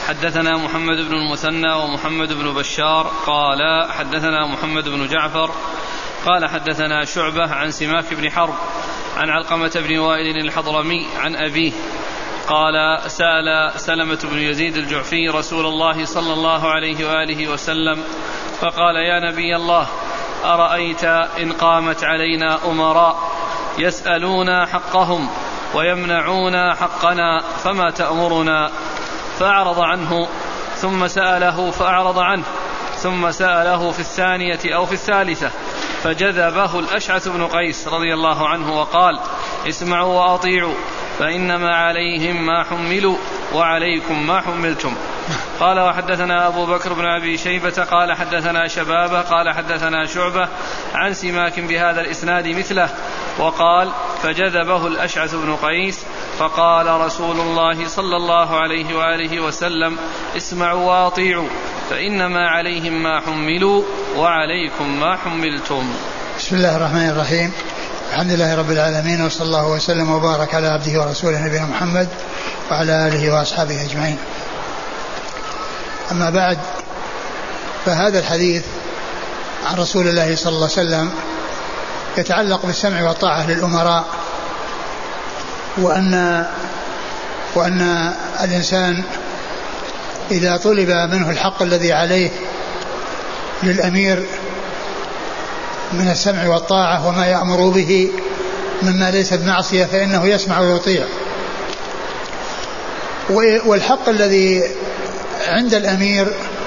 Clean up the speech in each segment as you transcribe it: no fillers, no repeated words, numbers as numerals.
حدثنا محمد بن المثنى ومحمد بن بشار قال حدثنا محمد بن جعفر قال حدثنا شعبة عن سماك بن حرب عن علقمة بن وائل الحضرمي عن أبيه قال سأل سلمة بن يزيد الجعفي رسول الله صلى الله عليه وآله وسلم فقال يا نبي الله أرأيت إن قامت علينا أمراء يسألون حقهم ويمنعون حقنا فما تأمرنا؟ فأعرض عنه ثم سأله فأعرض عنه ثم سأله في الثانية أو في الثالثة فجذبه الأشعث بن قيس رضي الله عنه وقال اسمعوا وأطيعوا فإنما عليهم ما حملوا وعليكم ما حملتم. قال وحدثنا أبو بكر بن أبي شيبة قال حدثنا شبابة قال حدثنا شعبة عن سماك بهذا الإسناد مثله وقال فجذبه الأشعث بن قيس فقال رسول الله صلى الله عليه وآله وسلم اسمعوا وأطيعوا فإنما عليهم ما حملوا وعليكم ما حملتم. بسم الله الرحمن الرحيم. الحمد لله رب العالمين وصلى الله وسلم وبارك على عبده ورسوله نبينا محمد وعلى آله وأصحابه أجمعين. أما بعد، فهذا الحديث عن رسول الله صلى الله عليه وسلم يتعلق بالسمع والطاعة للأمراء، وأن الإنسان إذا طلب منه الحق الذي عليه للأمير من السمع والطاعة وما يأمر به مما ليس بمعصية فإنه يسمع ويطيع. والحق الذي عند الأمير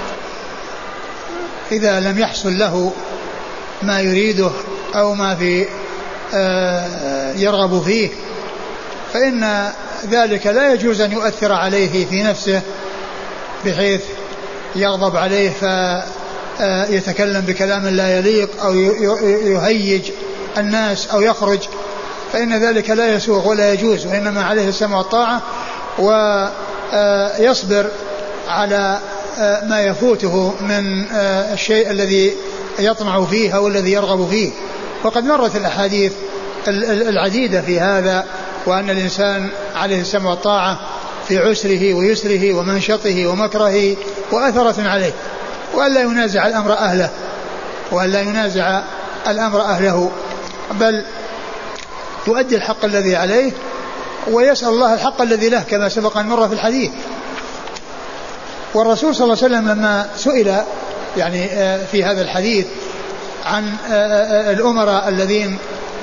إذا لم يحصل له ما يريده أو ما في يرغب فيه فإن ذلك لا يجوز أن يؤثر عليه في نفسه بحيث يغضب عليه فيتكلم بكلام لا يليق أو يهيج الناس أو يخرج، فإن ذلك لا يسوغ ولا يجوز، وإنما عليه السمع والطاعة ويصبر على ما يفوته من الشيء الذي يطمع فيه أو الذي يرغب فيه. وقد مرت الأحاديث العديدة في هذا، وأن الإنسان عليه السمع والطاعة في عسره ويسره ومنشطه ومكرهه وأثرة عليه، وأن لا ينازع الأمر أهله بل يؤدي الحق الذي عليه ويسأل الله الحق الذي له كما سبق أن مر في الحديث. والرسول صلى الله عليه وسلم لما سئل يعني في هذا الحديث عن الأمراء الذين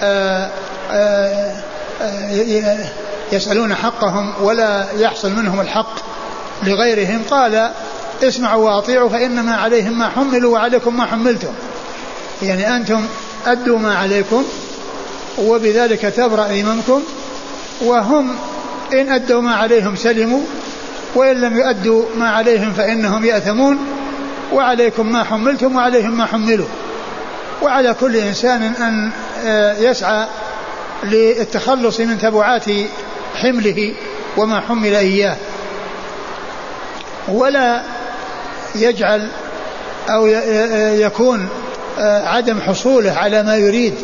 يسألون حقهم ولا يحصل منهم الحق لغيرهم قال اسمعوا وأطيعوا فإنما عليهم ما حملوا وعليكم ما حملتم، يعني أنتم أدوا ما عليكم وبذلك تبرأ ذممكم، وهم إن أدوا ما عليهم سلموا وإن لم يؤدوا ما عليهم فإنهم يأثمون، وعليكم ما حملتم وعليهم ما حملوا. وعلى كل إنسان أن يسعى للتخلص من تبعات حمله وما حمل إياه، ولا يجعل أو يكون عدم حصوله على ما يريد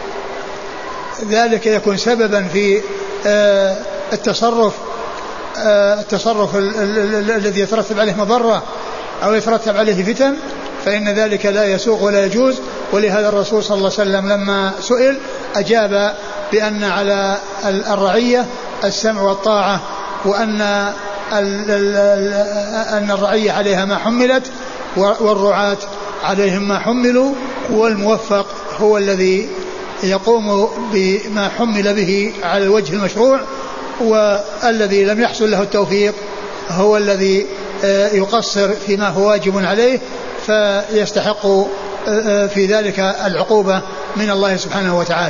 ذلك يكون سببا في التصرف الذي يترتب عليه مضرة أو يترتب عليه فتن، فإن ذلك لا يسوغ ولا يجوز. ولهذا الرسول صلى الله عليه وسلم لما سئل أجاب بأن على الرعية السمع والطاعة، وأن الرعية عليها ما حملت والرعاة عليهم ما حملوا، والموفق هو الذي يقوم بما حمل به على الوجه المشروع، والذي لم يحصل له التوفيق هو الذي يقصر فيما هو واجب عليه فيستحق في ذلك العقوبة من الله سبحانه وتعالى.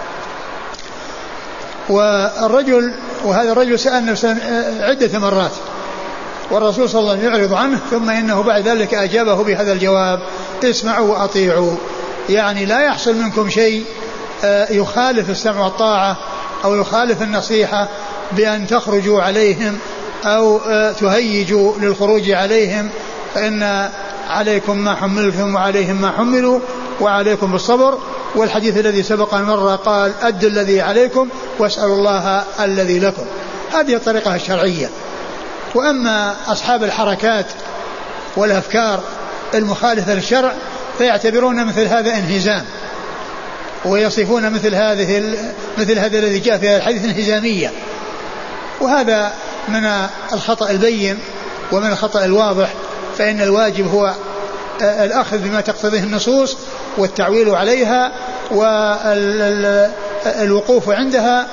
وهذا الرجل سأل عدة مرات والرسول صلى الله عليه وسلم يعرض عنه، ثم إنه بعد ذلك أجابه بهذا الجواب اسمعوا وأطيعوا، يعني لا يحصل منكم شيء يخالف السمع والطاعة أو يخالف النصيحة بأن تخرجوا عليهم أو تهيجوا للخروج عليهم، فإن عليكم ما حملتم وعليهم ما حملوا وعليكم بالصبر. والحديث الذي سبق مرة قال أدوا الذي عليكم واسألوا الله الذي لكم. هذه الطريقة الشرعية، وأما أصحاب الحركات والأفكار المخالفة للشرع فيعتبرون مثل هذا انهزام، ويصفون مثل هذا الذي جاء في الحديث انهزامية، وهذا من الخطأ البين ومن الخطأ الواضح. فإن الواجب هو الأخذ بما تقتضيه النصوص والتعويل عليها والوقوف عندها،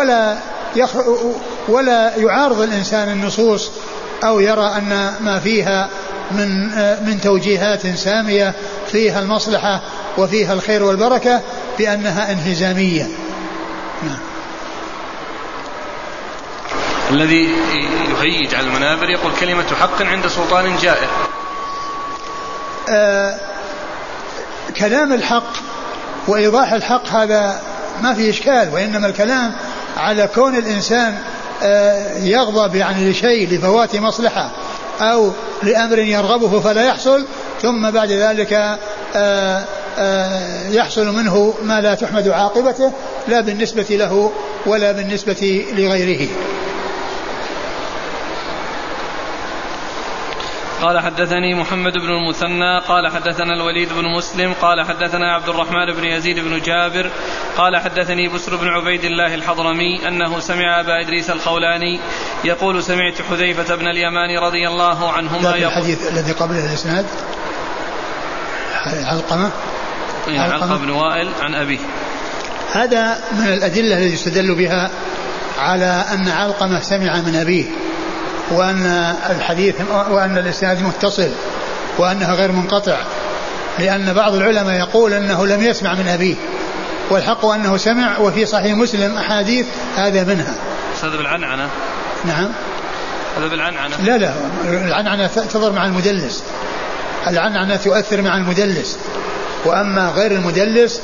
ولا يعارض الإنسان النصوص أو يرى أن ما فيها من توجيهات سامية فيها المصلحة وفيها الخير والبركة بأنها انهزامية. الذي يهيج على المنابر يقول كلمة حق عند سلطان جائر. كلام الحق وإيضاح الحق هذا ما فيه إشكال، وإنما الكلام على كون الإنسان يغضب يعني لشيء لفوات مصلحة أو لأمر يرغبه فلا يحصل، ثم بعد ذلك يحصل منه ما لا تحمد عاقبته لا بالنسبة له ولا بالنسبة لغيره. قال حدثني محمد بن المثنى قال حدثنا الوليد بن مسلم قال حدثنا عبد الرحمن بن يزيد بن جابر قال حدثني بسر بن عبيد الله الحضرمي أنه سمع أبا إدريس الخولاني يقول سمعت حذيفة بن اليمان رضي الله عنهما يقول. الحديث الذي قبله الإسناد علقمة بن وائل عن أبيه. هذا من الأدلة التي يستدل بها على أن علقمة سمع من أبيه، وأن الإسناد متصل وأنها غير منقطع، لأن بعض العلماء يقول أنه لم يسمع من أبيه، والحق أنه سمع، وفي صحيح مسلم أحاديث هذا منها. هذا بالعنعنة. نعم هذا بالعنعنة. لا العنعنة تظهر مع المدلس، العنعنة تؤثر مع المدلس، وأما غير المدلس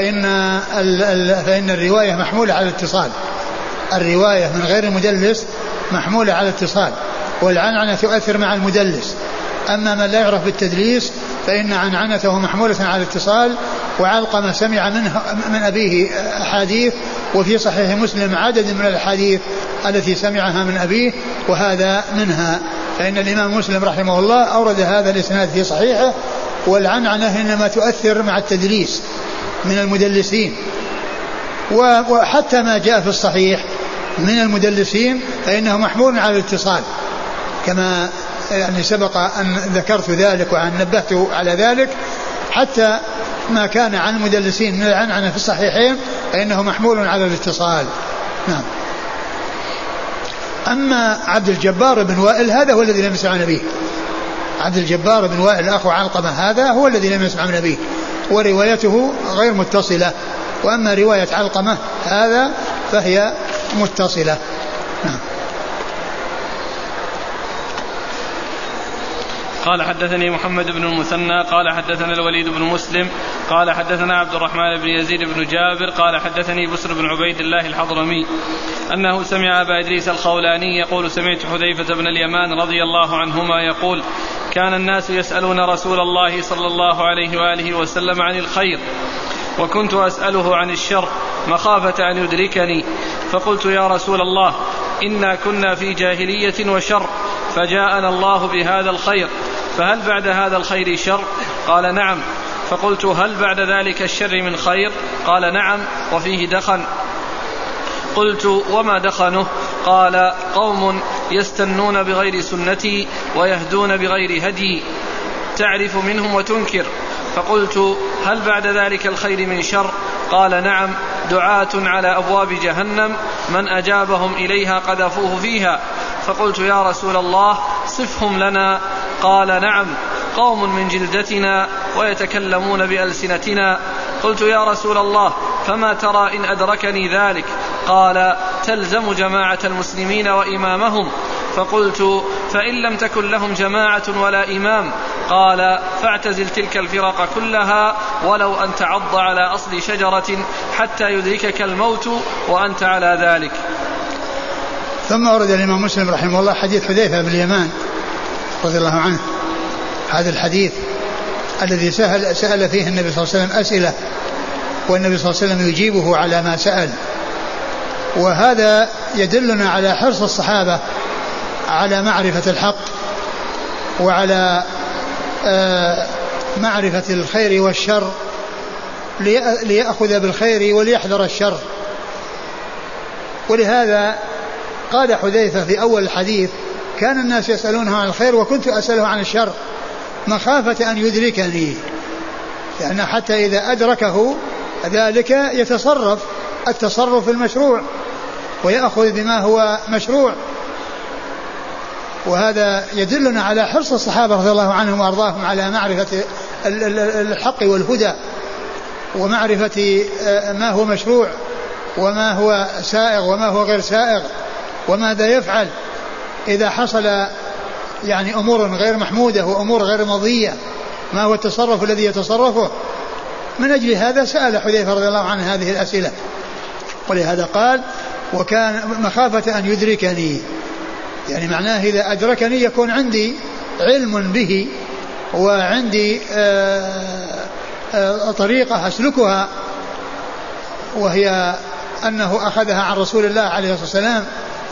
فإن الرواية محمولة على الاتصال، الرواية من غير المدلس محمولة على الاتصال، والعنعنة تؤثر مع المدلس. أما من لا يعرف بالتدليس فإن عنعنته محمولة على الاتصال. وعلقمة سمع من أبيه أحاديث، وفي صحيح مسلم عدد من الأحاديث التي سمعها من أبيه وهذا منها. فإن الإمام مسلم رحمه الله أورد هذا الإسناد في صحيحه، والعنعنة إنما تؤثر مع التدليس من المدلسين، وحتى ما جاء في الصحيح من المدلسين فإنه محمول على الاتصال، كما يعني سبق أن ذكرت ذلك وأن نبهت على ذلك. حتى ما كان عن المدلسين من العنعنة في الصحيحين فإنه محمول على الاتصال. نعم. أما عبد الجبار بن وائل هذا هو الذي لم يسمع من أبيه، عبد الجبار بن وائل أخو علقمة هذا هو الذي لم يسمع من أبيه، وروايته غير متصلة. وأما رواية علقمة هذا فهي متصلة. نعم. قال حدثني محمد بن المثنى قال حدثنا الوليد بن مسلم قال حدثنا عبد الرحمن بن يزيد بن جابر قال حدثني بسر بن عبيد الله الحضرمي أنه سمع أبا إدريس الخولاني يقول سمعت حذيفة بن اليمان رضي الله عنهما يقول كان الناس يسألون رسول الله صلى الله عليه وآله وسلم عن الخير، وكنت أسأله عن الشر مخافة أن يدركني، فقلت يا رسول الله إنا كنا في جاهلية وشر، فجاءنا الله بهذا الخير، فهل بعد هذا الخير شر؟ قال نعم. فقلت هل بعد ذلك الشر من خير؟ قال نعم وفيه دخن. قلت وما دخنه؟ قال قوم يستنون بغير سنتي ويهدون بغير هدي، تعرف منهم وتنكر. فقلت هل بعد ذلك الخير من شر؟ قال نعم، دعاة على أبواب جهنم من أجابهم إليها قذفوه فيها. فقلت يا رسول الله صفهم لنا. قال نعم، قوم من جلدتنا ويتكلمون بألسنتنا. قلت يا رسول الله فما ترى إن أدركني ذلك؟ قال تلزم جماعة المسلمين وإمامهم. فقلت فإن لم تكن لهم جماعة ولا إمام؟ قال فاعتزل تلك الفرق كلها ولو أن تعض على أصل شجرة حتى يدركك الموت وأنت على ذلك. ثم أورد الإمام مسلم رحمه الله حديث حذيفة بن اليمان رضي الله عنه، هذا الحديث الذي سأل فيه النبي صلى الله عليه وسلم أسئلة والنبي صلى الله عليه وسلم يجيبه على ما سأل. وهذا يدلنا على حرص الصحابة على معرفة الحق وعلى معرفة الخير والشر، ليأخذ بالخير وليحذر الشر. ولهذا قال حذيفة في أول الحديث: كان الناس يسألونه عن الخير وكنت أسأله عن الشر مخافة أن يدركني، لأن حتى إذا أدركه ذلك يتصرف التصرف المشروع ويأخذ بما هو مشروع. وهذا يدلنا على حرص الصحابة رضي الله عنهم وأرضاهم على معرفة الحق والهدى، ومعرفة ما هو مشروع وما هو سائغ وما هو غير سائغ، وماذا يفعل إذا حصل يعني أمور غير محمودة وأمور غير مرضية، ما هو التصرف الذي يتصرفه. من أجل هذا سأل حذيفة رضي الله عنه هذه الأسئلة، ولهذا قال: وكان مخافة أن يدركني، يعني معناه إذا أدركني يكون عندي علم به وعندي طريقة أسلكها، وهي أنه أخذها عن رسول الله عليه الصلاة والسلام.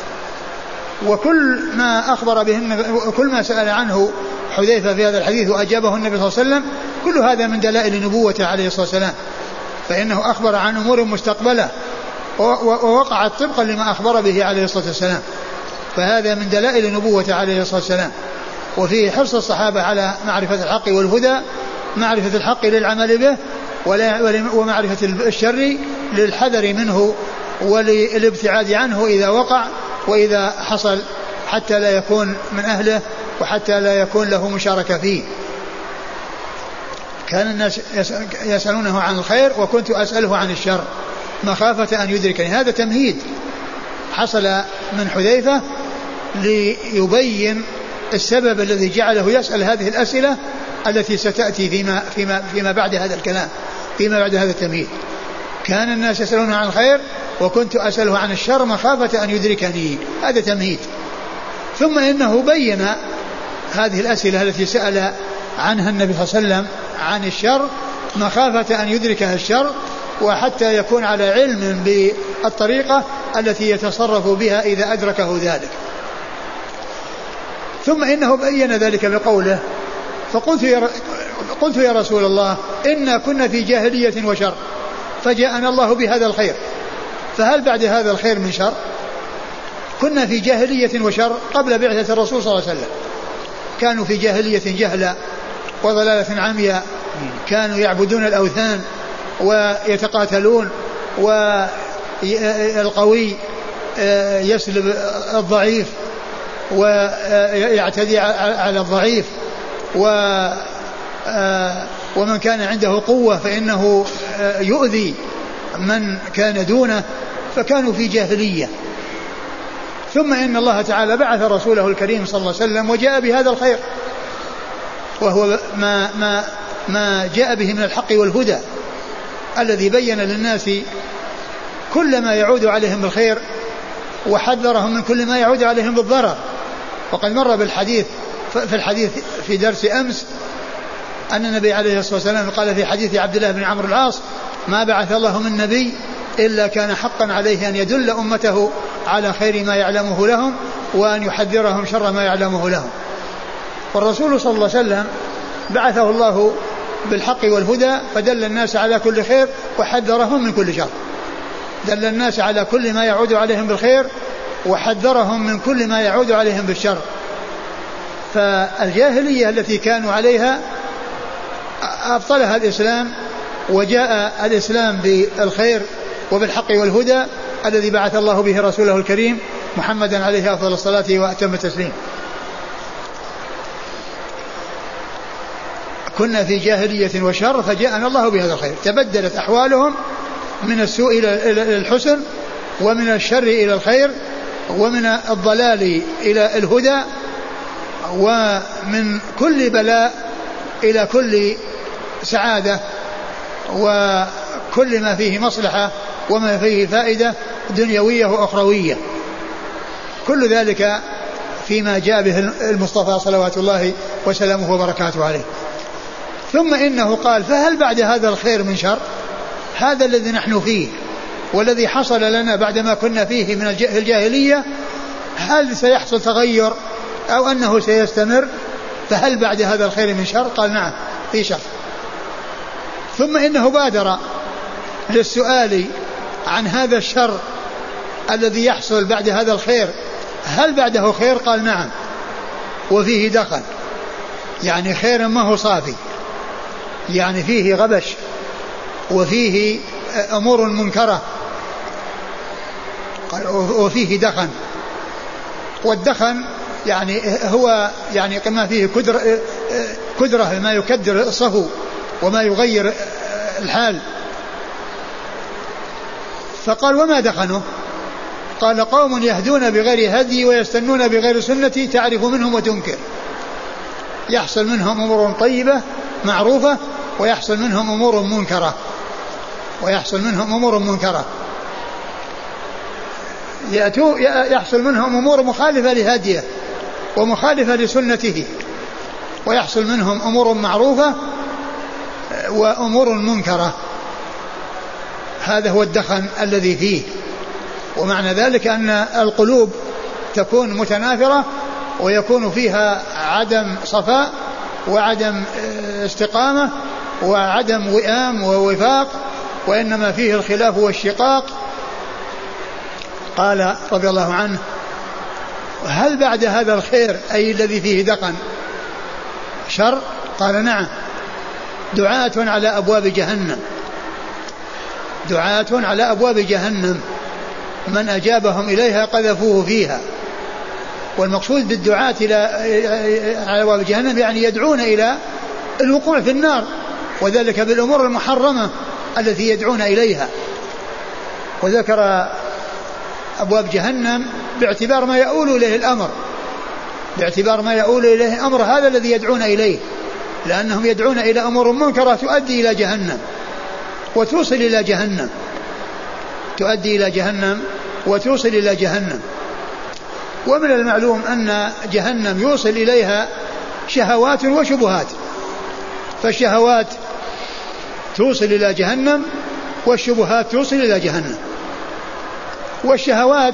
وكل ما أخبر به وكل ما سأل عنه حذيفة في هذا الحديث وأجابه النبي صلى الله عليه وسلم كل هذا من دلائل نبوته عليه الصلاة والسلام، فإنه أخبر عن أمور مستقبلة ووقعت طبقا لما أخبر به عليه الصلاة والسلام، فهذا من دلائل نبوته عليه الصلاة والسلام. وفيه حرص الصحابة على معرفة الحق والهدى، معرفة الحق للعمل به ومعرفة الشر للحذر منه وللابتعاد عنه إذا وقع وإذا حصل، حتى لا يكون من أهله وحتى لا يكون له مشاركة فيه. كان الناس يسألونه عن الخير وكنت أسأله عن الشر مخافة أن يدركني. هذا تمهيد حصل من حذيفة ليبين السبب الذي جعله يسأل هذه الأسئلة التي ستأتي فيما بعد هذا الكلام، فيما بعد هذا التمهيد. كان الناس يسألونه عن الخير وكنت أسأله عن الشر مخافة أن يدركني، هذا تمهيد. ثم إنه بين هذه الأسئلة التي سأل عنها النبي صلى الله عليه وسلم عن الشر مخافة أن يدركها الشر، وحتى يكون على علم بالطريقة التي يتصرف بها إذا أدركه ذلك. ثم إنه بين ذلك بقوله: قلت يا رسول الله إنا كنا في جاهلية وشر فجاءنا الله بهذا الخير، فهل بعد هذا الخير من شر؟ كنا في جاهلية وشر قبل بعثة الرسول صلى الله عليه وسلم، كانوا في جاهلية جهلة وضلالة عمياء، كانوا يعبدون الأوثان ويتقاتلون، والقوي يسلب الضعيف ويعتدي على الضعيف، ومن كان عنده قوة فإنه يؤذي من كان دونه، فكانوا في جاهلية. ثم إن الله تعالى بعث رسوله الكريم صلى الله عليه وسلم وجاء بهذا الخير، وهو ما جاء به من الحق والهدى الذي بين للناس كل ما يعود عليهم بالخير وحذرهم من كل ما يعود عليهم بالضرر. وقد مر بالحديث في الحديث في درس أمس أن النبي عليه الصلاة والسلام قال في حديث عبد الله بن عمرو العاص: ما بعث الله من نبي إلا كان حقا عليه أن يدل أمته على خير ما يعلمه لهم وأن يحذرهم شر ما يعلمه لهم. والرسول صلى الله عليه وسلم بعثه الله بالحق والهدى فدل الناس على كل خير وحذرهم من كل شر، دل الناس على كل ما يعود عليهم بالخير وحذرهم من كل ما يعود عليهم بالشر. فالجاهلية التي كانوا عليها أبطلها الإسلام، وجاء الإسلام بالخير وبالحق والهدى الذي بعث الله به رسوله الكريم محمدا عليه أفضل الصلاة وأتم التسليم. كنا في جاهلية وشر فجاءنا الله بهذا الخير، تبدلت أحوالهم من السوء إلى الحسن، ومن الشر إلى الخير، ومن الضلال إلى الهدى، ومن كل بلاء إلى كل سعادة، وكل ما فيه مصلحة وما فيه فائدة دنيوية وأخروية، كل ذلك فيما جاء به المصطفى صلوات الله وسلامه وبركاته عليه. ثم إنه قال: فهل بعد هذا الخير من شر؟ هذا الذي نحن فيه والذي حصل لنا بعدما كنا فيه من الجاهلية، هل سيحصل تغير أو أنه سيستمر، فهل بعد هذا الخير من شر؟ قال نعم في شر. ثم إنه بادر للسؤال عن هذا الشر الذي يحصل بعد هذا الخير، هل بعده خير؟ قال نعم وفيه دخل، يعني خير ما هو صافي، يعني فيه غبش وفيه أمور منكرة وفيه دخن. والدخن يعني هو يعني كما فيه كدرة ما يكدر الصفو وما يغير الحال. فقال وما دخنه؟ قال قوم يهدون بغير هدي ويستنون بغير سنتي تعرف منهم وتنكر. يحصل منهم أمور طيبة معروفة ويحصل منهم أمور منكرة يحصل منهم أمور مخالفة لهديه ومخالفة لسنته، ويحصل منهم أمور معروفة وأمور منكرة. هذا هو الدخن الذي فيه. ومعنى ذلك أن القلوب تكون متنافرة ويكون فيها عدم صفاء وعدم استقامة وعدم وئام ووفاق، وإنما فيه الخلاف والشقاق. قال رضي الله عنه هل بعد هذا الخير أي الذي فيه دقن شر؟ قال نعم، دعاة على أبواب جهنم من أجابهم إليها قذفوه فيها. والمقصود بالدعاة على أبواب جهنم يعني يدعون إلى الوقوع في النار، وذلك بالأمور المحرمة التي يدعون إليها. وذكر أبواب جهنم باعتبار ما يؤول إليه الأمر هذا الذي يدعون إليه، لأنهم يدعون إلى أمور منكرة تؤدي إلى جهنم وتوصل إلى جهنم ومن المعلوم أن جهنم يوصل إليها شهوات وشبهات، فالشهوات توصل إلى جهنم والشبهات توصل إلى جهنم. والشهوات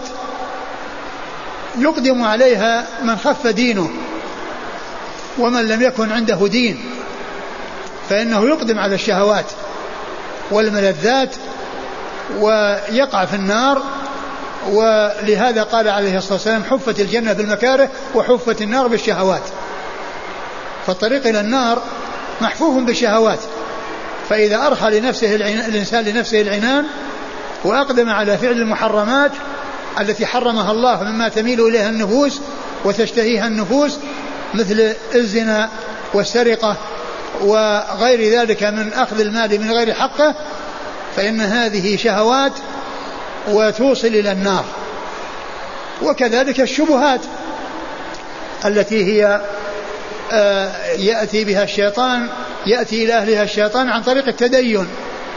يقدم عليها من خف دينه، ومن لم يكن عنده دين فإنه يقدم على الشهوات والملذات ويقع في النار. ولهذا قال عليه الصلاة والسلام حفت الجنة بالمكاره وحفت النار بالشهوات. فالطريق إلى النار محفوف بالشهوات، فإذا أرخى الإنسان لنفسه العنان وأقدم على فعل المحرمات التي حرمها الله مما تميل إليها النفوس وتشتهيها النفوس مثل الزنا والسرقة وغير ذلك من أخذ المال من غير حقه، فإن هذه شهوات وتوصل إلى النار. وكذلك الشبهات التي هي يأتي إلى أهلها الشيطان عن طريق التدين،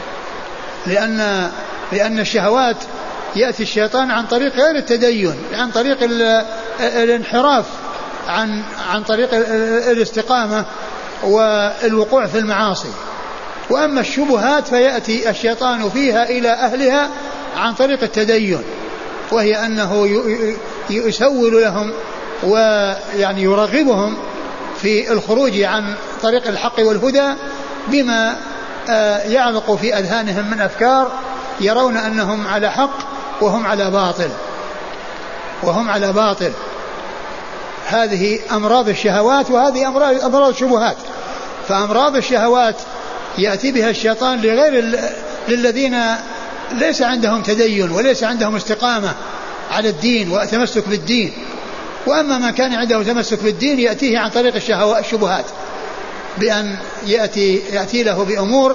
لأن الشهوات يأتي الشيطان عن طريق غير التدين، عن طريق الانحراف عن طريق الاستقامة والوقوع في المعاصي. وأما الشبهات فيأتي الشيطان فيها إلى أهلها عن طريق التدين، وهي أنه يسول لهم ويعني يرغبهم في الخروج عن طريق الحق والهدى بما يعلق في أذهانهم من أفكار يرون أنهم على حق وهم على باطل. هذه أمراض الشهوات وهذه أمراض الشبهات. فأمراض الشهوات يأتي بها الشيطان للذين ليس عندهم تدين وليس عندهم استقامة على الدين وتمسك بالدين. وأما من كان عنده تمسك بالدين يأتيه عن طريق الشبهات، بأن يأتي له بأمور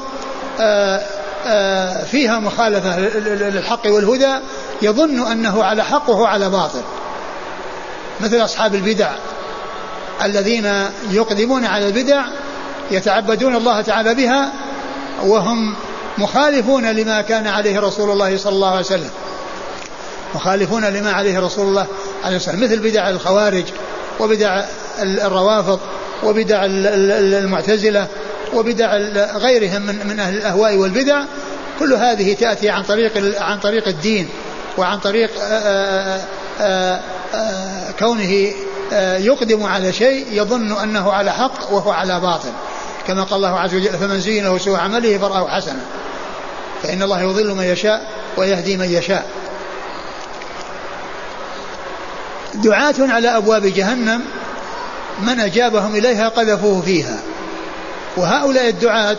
فيها مخالفة للحق والهدى، يظن أنه على حق وهو على باطل، مثل أصحاب البدع الذين يقدمون على البدع يتعبدون الله تعالى بها وهم مخالفون لما كان عليه رسول الله صلى الله عليه وسلم، مخالفون لما عليه رسول الله عليه وسلم، مثل بدع الخوارج وبدع الروافض وبدع المعتزلة وبدع غيرهم من أهل الأهواء والبدع. كل هذه تأتي عن طريق الدين وعن طريق كونه يقدم على شيء يظن أنه على حق وهو على باطل، كما قال الله عز وجل فمن زين له سوء عمله فرآه حسنا، فإن الله يضل من يشاء ويهدي من يشاء. دعاة على أبواب جهنم من أجابهم إليها قذفوه فيها. وهؤلاء الدعاة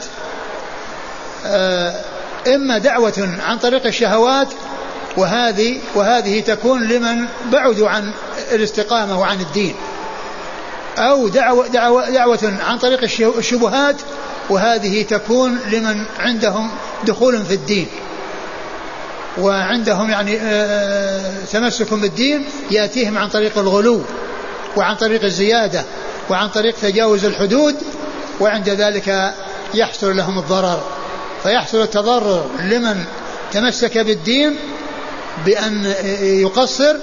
إما دعوة عن طريق الشهوات، وهذه تكون لمن بعدوا عن الاستقامة وعن الدين، أو دعوة عن طريق الشبهات، وهذه تكون لمن عندهم دخول في الدين وعندهم يعني تمسك بالدين، يأتيهم عن طريق الغلو وعن طريق الزيادة وعن طريق تجاوز الحدود، وعند ذلك يحصل لهم الضرر. فيحصل التضرر لمن تمسك بالدين بأن يقصر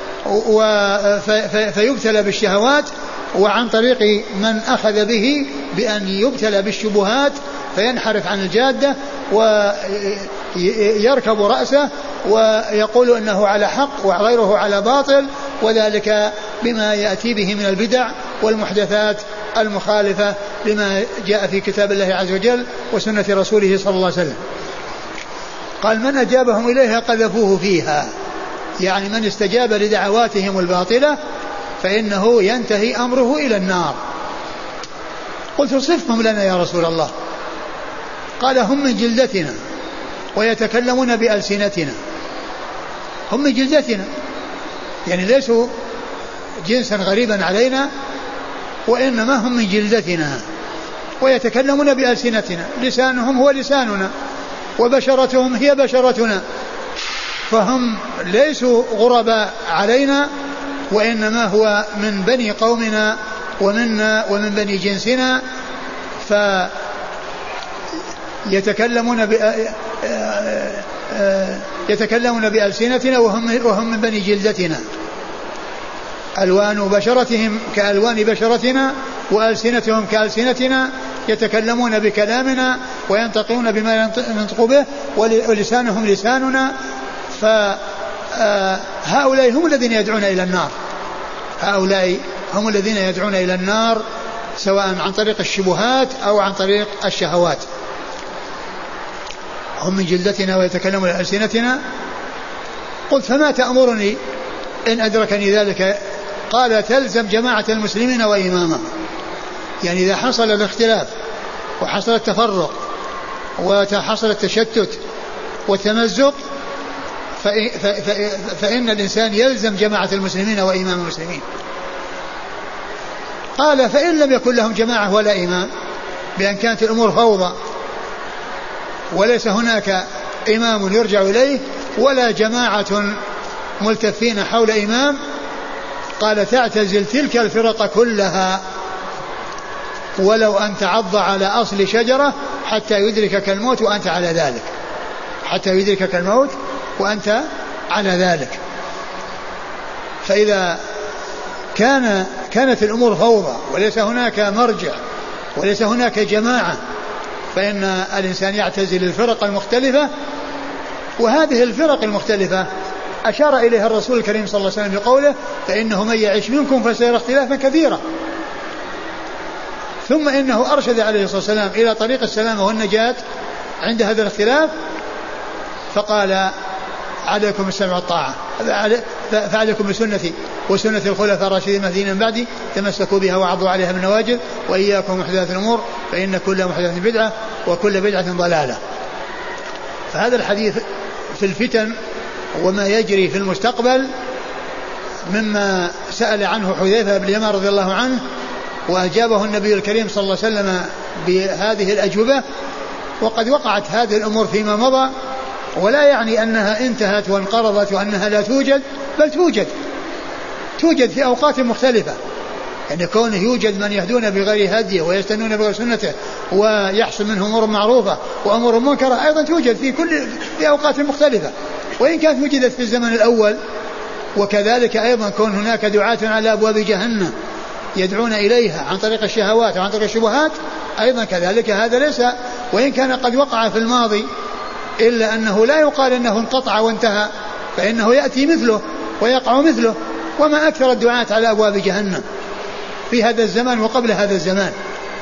فيبتلى بالشهوات، وعن طريق من أخذ به بأن يبتلى بالشبهات فينحرف عن الجادة ويركب رأسه ويقول أنه على حق وغيره على باطل، وذلك بما يأتي به من البدع والمحدثات المخالفة لما جاء في كتاب الله عز وجل وسنة رسوله صلى الله عليه وسلم. قال من أجابهم إليها قذفوه فيها، يعني من استجاب لدعواتهم الباطلة فإنه ينتهي أمره إلى النار. قلت صفهم لنا يا رسول الله. قال هم من جلدتنا ويتكلمون بألسنتنا. هم من جلدتنا يعني ليسوا جنسا غريبا علينا، وإنما هم من جلدتنا ويتكلمون بألسنتنا، لسانهم هو لساننا وبشرتهم هي بشرتنا، فهم ليسوا غرباء علينا، وإنما هو من بني قومنا ومنا ومن بني جنسنا، يتكلمون بألسنتنا وهم من بني جلدتنا. ألوان بشرتهم كألوان بشرتنا وألسنتهم كألسنتنا، يتكلمون بكلامنا وينطقون بما ينطق به، ولسانهم لساننا. فهؤلاء هم الذين يدعون إلى النار، هؤلاء هم الذين يدعون إلى النار سواء عن طريق الشبهات أو عن طريق الشهوات. هم من جلدتنا ويتكلمون بألسنتنا. قلت فما تأمرني إن أدركني ذلك؟ قال تلزم جماعة المسلمين وإمامهم، يعني إذا حصل الاختلاف وحصل التفرق وحصل التشتت والتمزق فإن الإنسان يلزم جماعة المسلمين وإمام المسلمين. قال فإن لم يكن لهم جماعة ولا إمام، بأن كانت الأمور فوضى وليس هناك إمام يرجع إليه ولا جماعة ملتفين حول إمام، قال تعتزل تلك الفرق كلها ولو أن تعض على أصل شجرة حتى يدركك الموت وأنت على ذلك، حتى يدركك الموت وأنت على ذلك. فإذا كانت الأمور فوضى وليس هناك مرجع وليس هناك جماعة، فإن الإنسان يعتزل الفرق المختلفة. وهذه الفرق المختلفة أشار إليها الرسول الكريم صلى الله عليه وسلم بقوله فإنه من يعيش منكم فسيرى اختلافا كثيرا. ثم إنه أرشد عليه الصلاة والسلام إلى طريق السلامة والنجاة عند هذا الاختلاف، فقال عليكم السمع والطاعة، فعليكم بسنتي وسنة الخلفاء الراشدين المهديين من بعدي تمسكوا بها وعضوا عليها بالنواجذ، وإياكم محدثات الأمور فإن كل محدثة بدعة وكل بدعة ضلالة. فهذا الحديث في الفتن وما يجري في المستقبل مما سأل عنه حذيفة بن اليمان رضي الله عنه، وأجابه النبي الكريم صلى الله عليه وسلم بهذه الأجوبة. وقد وقعت هذه الأمور فيما مضى، ولا يعني أنها انتهت وانقرضت وأنها لا توجد، بل توجد في أوقات مختلفة. يعني كونه يوجد من يهدون بغير هديه ويستنون بغير سنته ويحصل منهم أمور معروفة وأمور منكرة أيضا توجد في أوقات مختلفة، وإن كانت وجدت في الزمن الأول. وكذلك أيضا كون هناك دعاة على أبواب جهنم يدعون إليها عن طريق الشهوات وعن طريق الشبهات أيضا كذلك، هذا ليس، وإن كان قد وقع في الماضي إلا أنه لا يقال أنه انقطع وانتهى، فإنه يأتي مثله ويقع مثله. وما أكثر الدعاة على أبواب جهنم في هذا الزمان وقبل هذا الزمان،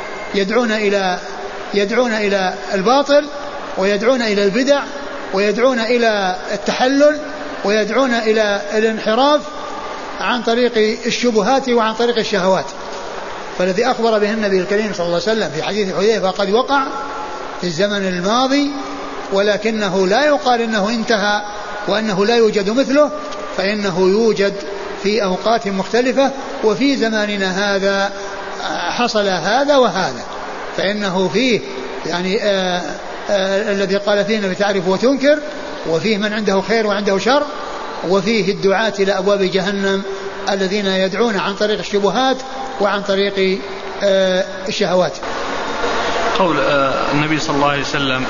يدعون إلى الباطل، ويدعون إلى البدع، ويدعون إلى التحلل، ويدعون إلى الانحراف عن طريق الشبهات وعن طريق الشهوات. فالذي أخبر به النبي الكريم صلى الله عليه وسلم في حديث حذيفة قد وقع في الزمن الماضي، ولكنه لا يقال إنه انتهى وأنه لا يوجد مثله، فإنه يوجد في أوقات مختلفة، وفي زماننا هذا حصل هذا وهذا. فإنه فيه يعني الذي قال فيه أنه تعرف وتنكر، وفيه من عنده خير وعنده شر، وفيه الدعاة إلى أبواب جهنم الذين يدعون عن طريق الشبهات وعن طريق الشهوات. قول النبي صلى الله عليه وسلم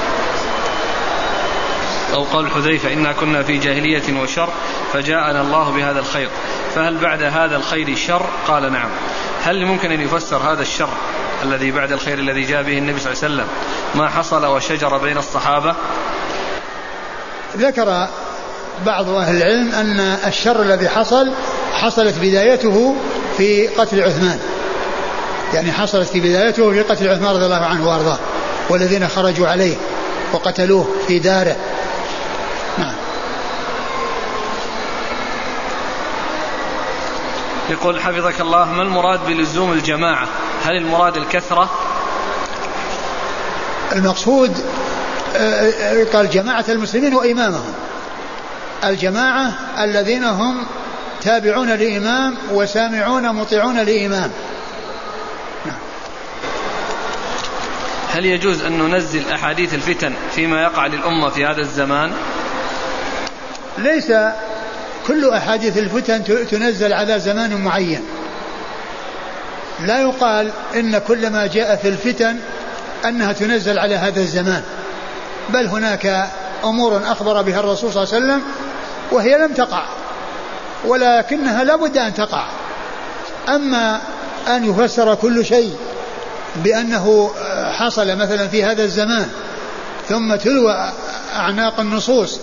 أو قول حذيفة إنا كنا في جاهلية وشر فجاءنا الله بهذا الخير، فهل بعد هذا الخير شر؟ قال نعم. هل ممكن أن يفسر هذا الشر الذي بعد الخير الذي جاء به النبي صلى الله عليه وسلم ما حصل وشجر بين الصحابة؟ ذكر بعض أهل العلم أن الشر الذي حصلت بدايته في قتل عثمان، يعني حصلت في بدايته في قتل عثمان رضي الله عنه وارضاه، والذين خرجوا عليه وقتلوه في داره. نعم. يقول حفظك الله ما المراد بلزوم الجماعة؟ هل المراد الكثرة؟ المقصود قال جماعة المسلمين وإمامهم، الجماعة الذين هم تابعون لإمام وسامعون مطيعون لإمام. نعم. هل يجوز أن ننزل أحاديث الفتن فيما يقع للأمة في هذا الزمان؟ ليس كل أحاديث الفتن تنزل على زمان معين، لا يقال إن كل ما جاء في الفتن أنها تنزل على هذا الزمان، بل هناك أمور أخبر بها الرسول صلى الله عليه وسلم وهي لم تقع ولكنها لابد أن تقع. أما أن يفسر كل شيء بأنه حصل مثلا في هذا الزمان ثم تلوى أعناق النصوص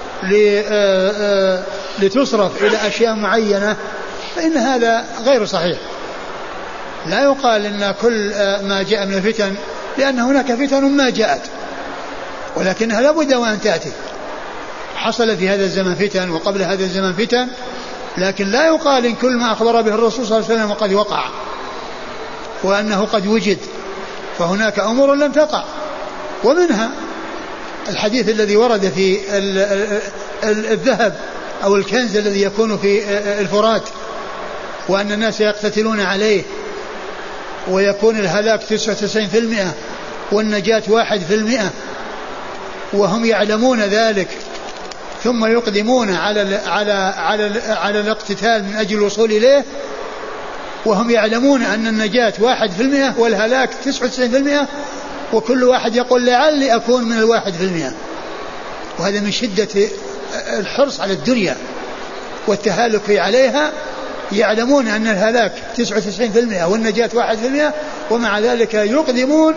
لتصرف إلى أشياء معينة، فإن هذا غير صحيح. لا يقال إن كل ما جاء من الفتن، لأن هناك فتن ما جاءت ولكنها لابد وأن تأتي. حصل في هذا الزمن فتن وقبل هذا الزمن فتن، لكن لا يقال إن كل ما أخبر به الرسول صلى الله عليه وسلم قد وقع وأنه قد وجد، فهناك أمور لم تقع. ومنها الحديث الذي ورد في الذهب أو الكنز الذي يكون في الفرات، وأن الناس يقتتلون عليه ويكون الهلاك 99% والنجاة 1%، وهم يعلمون ذلك ثم يقدمون على الاقتتال من أجل الوصول إليه، وهم يعلمون أن النجاة 1% والهلاك 99%، وكل واحد يقول لعلي أكون من 1%. وهذا من شدة الحرص على الدنيا والتهالك عليها. يعلمون أن الهلاك 99% والنجاة 1%، ومع ذلك يقدمون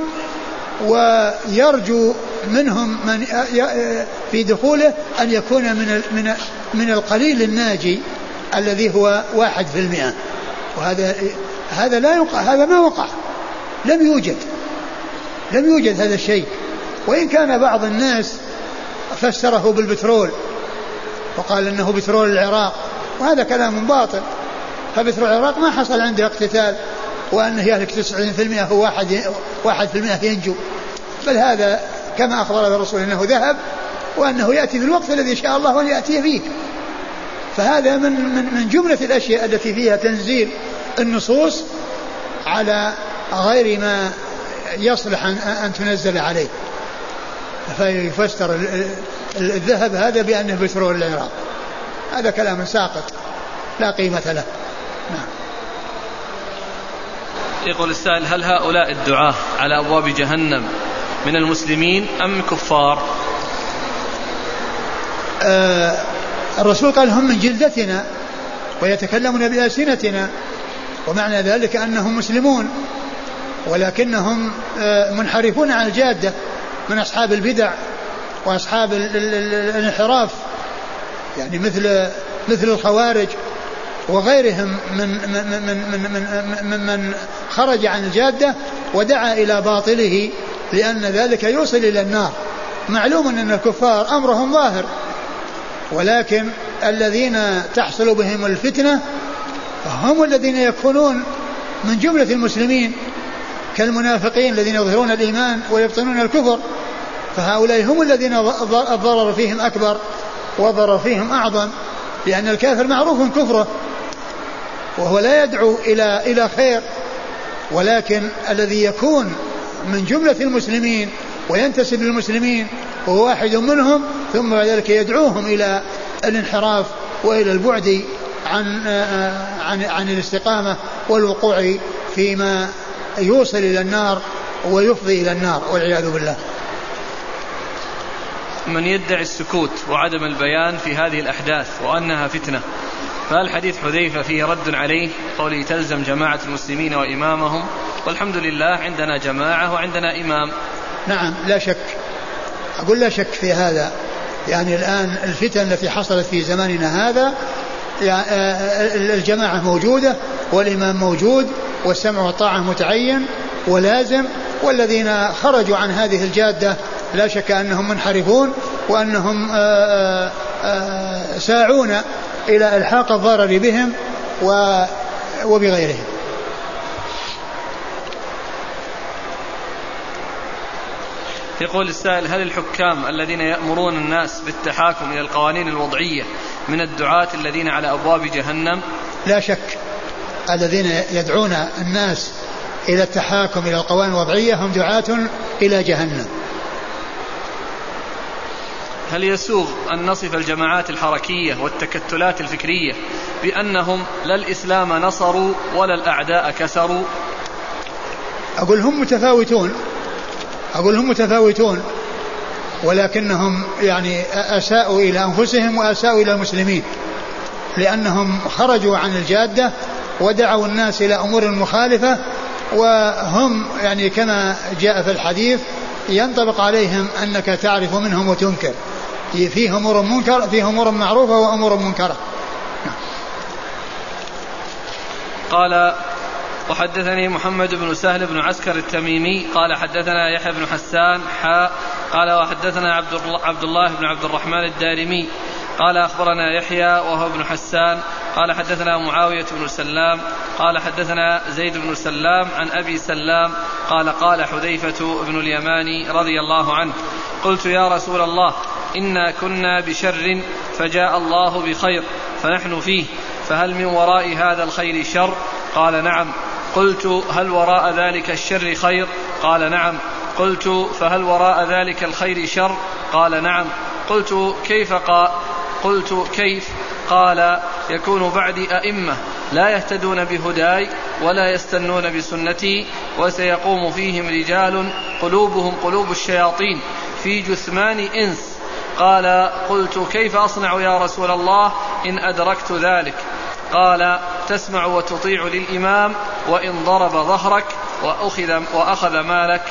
ويرجو منهم من في دخوله أن يكون من القليل الناجي الذي هو 1%. وهذا لا يقع، هذا ما وقع، لم يوجد هذا الشيء. وإن كان بعض الناس فسره بالبترول وقال إنه بترول العراق، وهذا كلام باطل. فبترول العراق ما حصل عنده اقتتال وأنه يهلك 90% هو 1% ينجو، بل هذا كما أخبر الرسول أنه ذهب وأنه يأتي في الوقت الذي شاء الله أن يأتي فيه. فهذا من جملة الأشياء التي فيها تنزيل النصوص على غير ما يصلح أن تنزل عليه. فيفسر الذهب هذا بأنه بترول العراق، هذا كلام ساقط لا قيمة له. نعم. يقول السائل هل هؤلاء الدعاة على أبواب جهنم من المسلمين أم كفار؟ الرسول قال هم من جلدتنا ويتكلمون بألسنتنا، ومعنى ذلك أنهم مسلمون ولكنهم منحرفون عن الجادة من أصحاب البدع وأصحاب الانحراف، يعني مثل الخوارج وغيرهم من خرج عن الجادة ودعا إلى باطله، لأن ذلك يوصل إلى النار. معلوم أن الكفار أمرهم ظاهر، ولكن الذين تحصل بهم الفتنة هم الذين يكونون من جملة المسلمين كالمنافقين الذين يظهرون الإيمان ويبطنون الكفر، فهؤلاء هم الذين الضرر فيهم أكبر وضرر فيهم أعظم، لأن الكافر معروف كفره وهو لا يدعو إلى خير، ولكن الذي يكون من جملة المسلمين وينتسب للمسلمين وهو واحد منهم ثم بعد ذلك يدعوهم إلى الانحراف وإلى البعد عن الاستقامة والوقوع فيما يوصل إلى النار ويفضي إلى النار والعياذ بالله. من يدعي السكوت وعدم البيان في هذه الأحداث وأنها فتنة، فهل حديث حذيفة فيه رد عليه قوله تلزم جماعة المسلمين وإمامهم، والحمد لله عندنا جماعة وعندنا إمام؟ نعم لا شك، أقول لا شك في هذا. يعني الآن الفتن التي حصلت في زماننا هذا الجماعة موجودة والإمام موجود والسمع والطاعة متعين ولازم، والذين خرجوا عن هذه الجادة لا شك أنهم منحرفون وأنهم ساعون إلى إلحاق الضرر بهم وبغيرهم. يقول السائل: هل الحكام الذين يأمرون الناس بالتحاكم إلى القوانين الوضعية من الدعاة الذين على أبواب جهنم؟ لا شك، الذين يدعون الناس إلى التحاكم إلى القوانين الوضعية هم دعاة إلى جهنم. هل يسوغ أن نصف الجماعات الحركية والتكتلات الفكرية بأنهم لا الإسلام نصروا ولا الأعداء كسروا؟ أقول هم متفاوتون ولكنهم يعني أساءوا إلى أنفسهم وأساءوا إلى المسلمين، لأنهم خرجوا عن الجادة ودعوا الناس إلى أمور مخالفة، وهم يعني كما جاء في الحديث ينطبق عليهم أنك تعرف منهم وتنكر، فيه أمور منكر، فيه أمور معروفة وأمور منكرة. قال: وحدثني محمد بن سهل بن عسكر التميمي قال حدثنا يحيى بن حسان قال وحدثنا عبد الله بن عبد الرحمن الدارمي قال أخبرنا يحيى وهو ابن حسان قال حدثنا معاوية بن سلام قال حدثنا زيد بن سلام عن أبي سلام قال حذيفة بن اليماني رضي الله عنه: قلت يا رسول الله إنا كنا بشر فجاء الله بخير فنحن فيه، فهل من وراء هذا الخير شر؟ قال: نعم. قلت: هل وراء ذلك الشر خير؟ قال: نعم. قلت: فهل وراء ذلك الخير شر؟ قال: نعم. قلت: كيف؟ قال: يكون بعدي أئمة لا يهتدون بهداي ولا يستنون بسنتي، وسيقوم فيهم رجال قلوبهم قلوب الشياطين في جثمان إنس. قال: قلت: كيف أصنع يا رسول الله إن أدركت ذلك؟ قال: تسمع وتطيع للإمام وإن ضرب ظهرك وأخذ مالك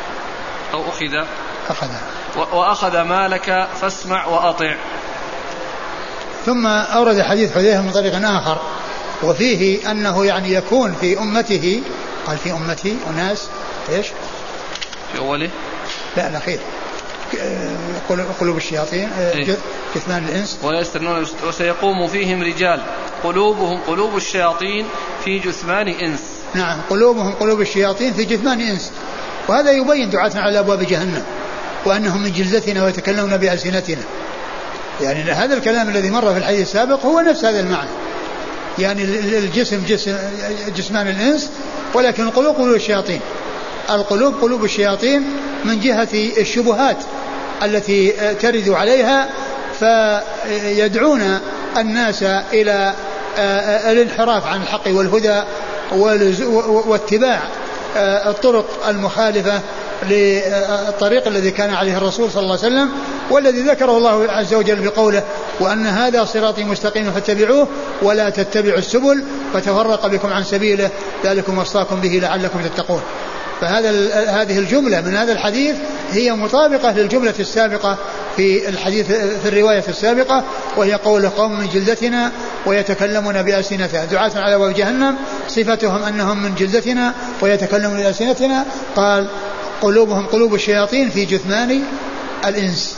وأخذ مالك فاسمع وأطع. ثم أورد حديث حذيفة من طريق آخر وفيه أنه يعني يكون في أمته، قال في أمته أناس إيش في أوله لا الأخير قلوب الشياطين كثمان الإنس ولا يستنون، وسيقوم فيهم رجال قلوبهم قلوب الشياطين في جثمان إنس. نعم، قلوبهم قلوب الشياطين في جثمان إنس، وهذا يبين دعاتنا على أبواب جهنم وأنهم من جلدتنا ويتكلمون بألسنتنا. يعني هذا الكلام الذي مر في الحديث السابق هو نفس هذا المعنى، يعني الجسم جسمان الإنس، ولكن القلوب قلوب الشياطين. القلوب قلوب الشياطين من جهة الشبهات التي ترد عليها، فيدعون الناس إلى الانحراف عن الحق والهدى واتباع الطرق المخالفة للطريق الذي كان عليه الرسول صلى الله عليه وسلم، والذي ذكره الله عز وجل بقوله: وأن هذا صراطي مستقيما فاتبعوه ولا تتبعوا السبل فتفرق بكم عن سبيله ذلكم وصاكم به لعلكم تتقون. هذه الجملة من هذا الحديث هي مطابقة للجملة السابقة في الحديث في الرواية السابقة، وهي قول: قوم من جلدتنا ويتكلمون بألسنتنا. دعاة على أبواب جهنم صفتهم أنهم من جلدتنا ويتكلمون بألسنتنا. قال قلوبهم قلوب الشياطين في جثمان الإنس.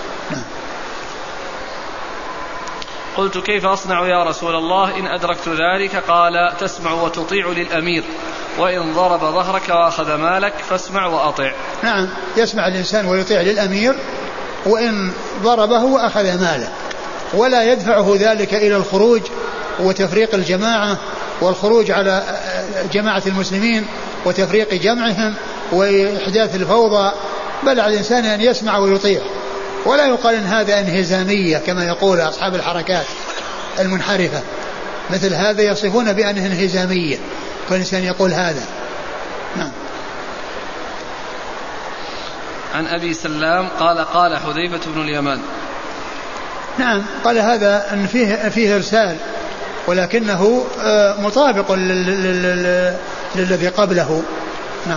قلت كيف أصنع يا رسول الله إن أدركت ذلك؟ قال تسمع وتطيع للأمير، وإن ضرب ظهرك وأخذ مالك فاسمع وأطع. نعم، يسمع الإنسان ويطيع للأمير وإن ضربه وأخذ ماله، ولا يدفعه ذلك إلى الخروج وتفريق الجماعة والخروج على جماعة المسلمين وتفريق جمعهم وإحداث الفوضى، بل على الإنسان أن يسمع ويطيع، ولا يقال إن هذا انهزامية كما يقول أصحاب الحركات المنحرفة، مثل هذا يصفون بأنه انهزامية، كل إنسان يقول هذا. نعم. عن أبي سلام قال قال حذيفة بن اليمان. نعم، قال هذا أن فيه إرسال، ولكنه مطابق للذي قبله. نعم.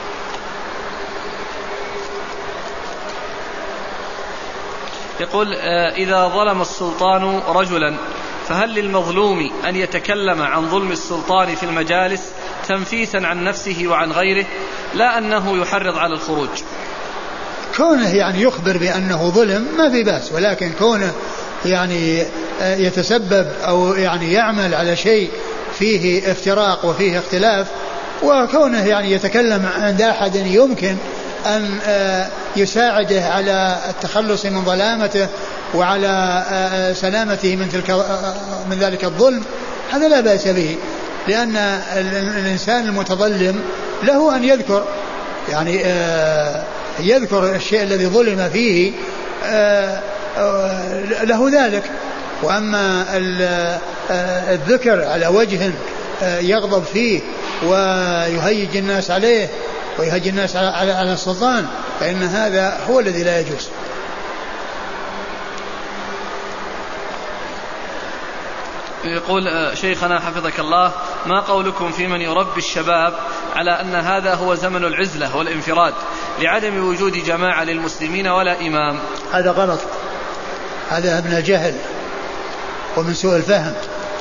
يقول إذا ظلم السلطان رجلا فهل للمظلوم أن يتكلم عن ظلم السلطان في المجالس تنفيسا عن نفسه وعن غيره، لا أنه يحرض على الخروج؟ كونه يعني يخبر بأنه ظلم ما في بأس، ولكن كونه يعني يتسبب أو يعني يعمل على شيء فيه افتراق وفيه اختلاف، وكونه يعني يتكلم عند أحد يمكن أن يساعده على التخلص من ظلامته وعلى سلامته من ذلك الظلم، هذا لا بأس به، لأن الإنسان المتظلم له أن يذكر يعني يذكر الشيء الذي ظلم فيه له ذلك. وأما الذكر على وجه يغضب فيه ويهيج الناس عليه ويهيج الناس على السلطان، فإن هذا هو الذي لا يجوز. يقول شيخنا حفظك الله، ما قولكم في من يربي الشباب على أن هذا هو زمن العزلة والانفراد لعدم وجود جماعة للمسلمين ولا إمام؟ هذا غلط، هذا من الجهل ومن سوء الفهم.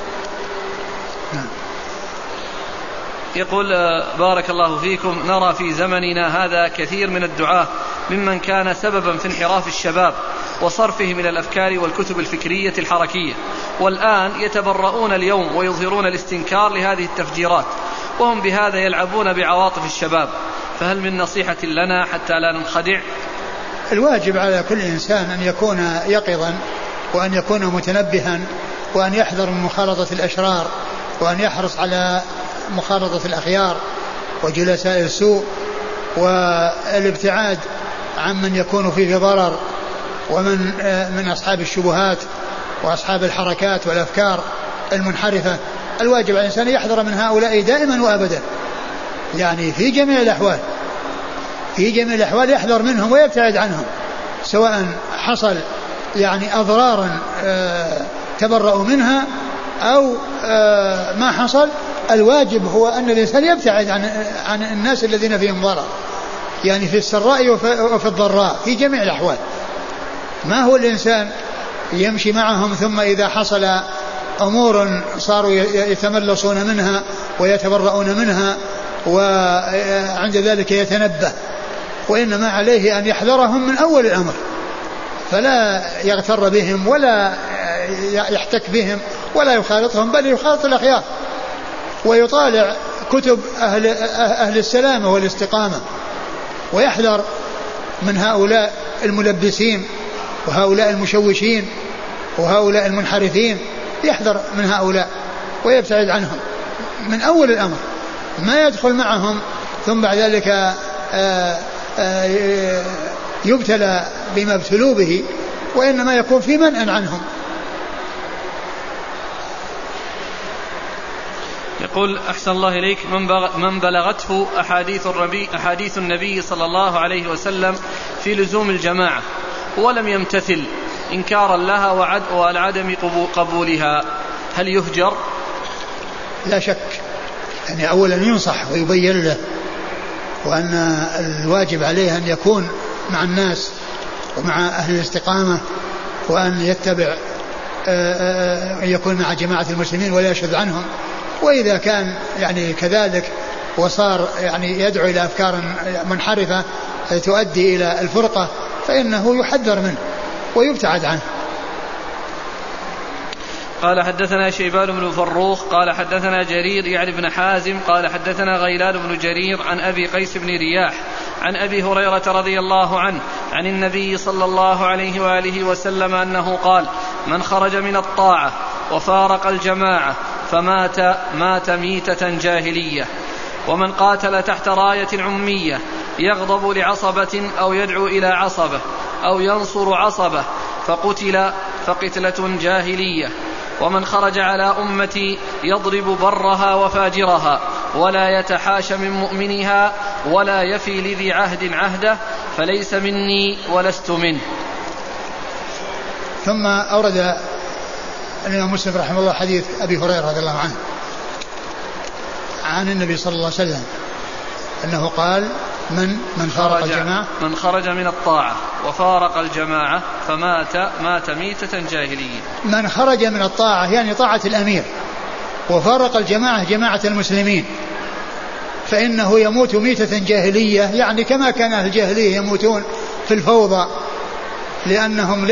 يقول بارك الله فيكم، نرى في زمننا هذا كثير من الدعاة ممن كان سببا في انحراف الشباب وصرفهم من الأفكار والكتب الفكرية الحركية، والآن يتبرؤون اليوم ويظهرون الاستنكار لهذه التفجيرات، وهم بهذا يلعبون بعواطف الشباب، فهل من نصيحة لنا حتى لا ننخدع؟ الواجب على كل إنسان أن يكون يقظا وأن يكون متنبها وأن يحذر من مخالطة الأشرار وأن يحرص على مخالطة الأخيار وجلساء السوء والابتعاد عن من يكون فيه ضرر ومن من أصحاب الشبهات وأصحاب الحركات والأفكار المنحرفة. الواجب على الإنسان يحذر من هؤلاء دائما وأبدا، يعني في جميع الأحوال يحذر منهم ويبتعد عنهم، سواء حصل يعني أضرارا تبرأوا منها أو ما حصل. الواجب هو أن الإنسان يبتعد عن الناس الذين فيهم ضرر، يعني في السراء وفي الضراء في جميع الأحوال. ما هو الإنسان يمشي معهم ثم إذا حصل أمور صاروا يتملصون منها ويتبرؤون منها وعند ذلك يتنبه، وإنما عليه أن يحذرهم من أول الأمر، فلا يغتر بهم ولا يحتك بهم ولا يخالطهم، بل يخالط الأخيار ويطالع كتب أهل السلامة والاستقامة، ويحذر من هؤلاء الملبسين وهؤلاء المشوشين وهؤلاء المنحرفين، يحذر من هؤلاء ويبتعد عنهم من أول الأمر، ما يدخل معهم ثم بعد ذلك يبتلى بما ابتلوا به، وإنما يكون في منع عنهم. يقول أحسن الله إليك، من بلغته أحاديث النبي صلى الله عليه وسلم في لزوم الجماعة ولم يمتثل إنكارا لها وعدم قبولها، هل يهجر؟ لا شك، يعني أولا ينصح ويبين له وأن الواجب عليه أن يكون مع الناس ومع أهل الاستقامة، وأن يتبع يكون مع جماعة المسلمين ولا يشذ عنهم. وإذا كان يعني كذلك وصار يعني يدعو إلى أفكار منحرفة تؤدي إلى الفرقة فإنه يحذر منه ويبتعد عنه. قال حدثنا شيبان بن فروخ قال حدثنا جرير يعني بن حازم قال حدثنا غيلان بن جرير عن أبي قيس بن رياح عن أبي هريرة رضي الله عنه عن النبي صلى الله عليه وآله وسلم أنه قال: من خرج من الطاعة وفارق الجماعة فمات ميتة جاهلية، ومن قاتل تحت راية عمية يغضب لعصبة أو يدعو إلى عصبة أو ينصر عصبة فقتل فقتلة جاهلية، ومن خرج على أمتي يضرب برها وفاجرها ولا يتحاش من مؤمنها ولا يفي لذي عهد عهده فليس مني ولست منه. ثم أورد الإمام مسلم رحمه الله حديث أبي هريرة رضي الله عنه عن النبي صلى الله عليه وسلم أنه قال: من خرج من الطاعة وفارق الجماعة مات ميتة جاهلية. من خرج من الطاعة يعني طاعة الأمير وفارق الجماعة جماعة المسلمين فإنه يموت ميتة جاهلية، يعني كما كان أهل الجاهلية يموتون في الفوضى لأنهم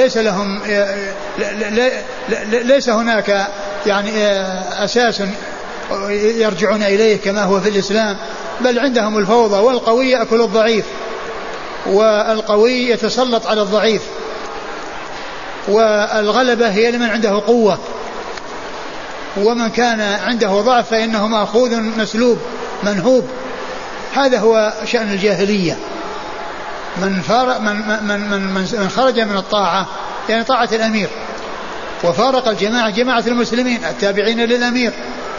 ليس هناك يعني أساس يرجعون إليه كما هو في الإسلام، بل عندهم الفوضى، والقوي يأكل الضعيف والقوي يتسلط على الضعيف، والغلبة هي لمن عنده قوة، ومن كان عنده ضعف فإنه مأخوذ مسلوب منهوب. هذا هو شأن الجاهلية. من خرج من الطاعة يعني طاعة الأمير وفارق الجماعة جماعة المسلمين التابعين للأمير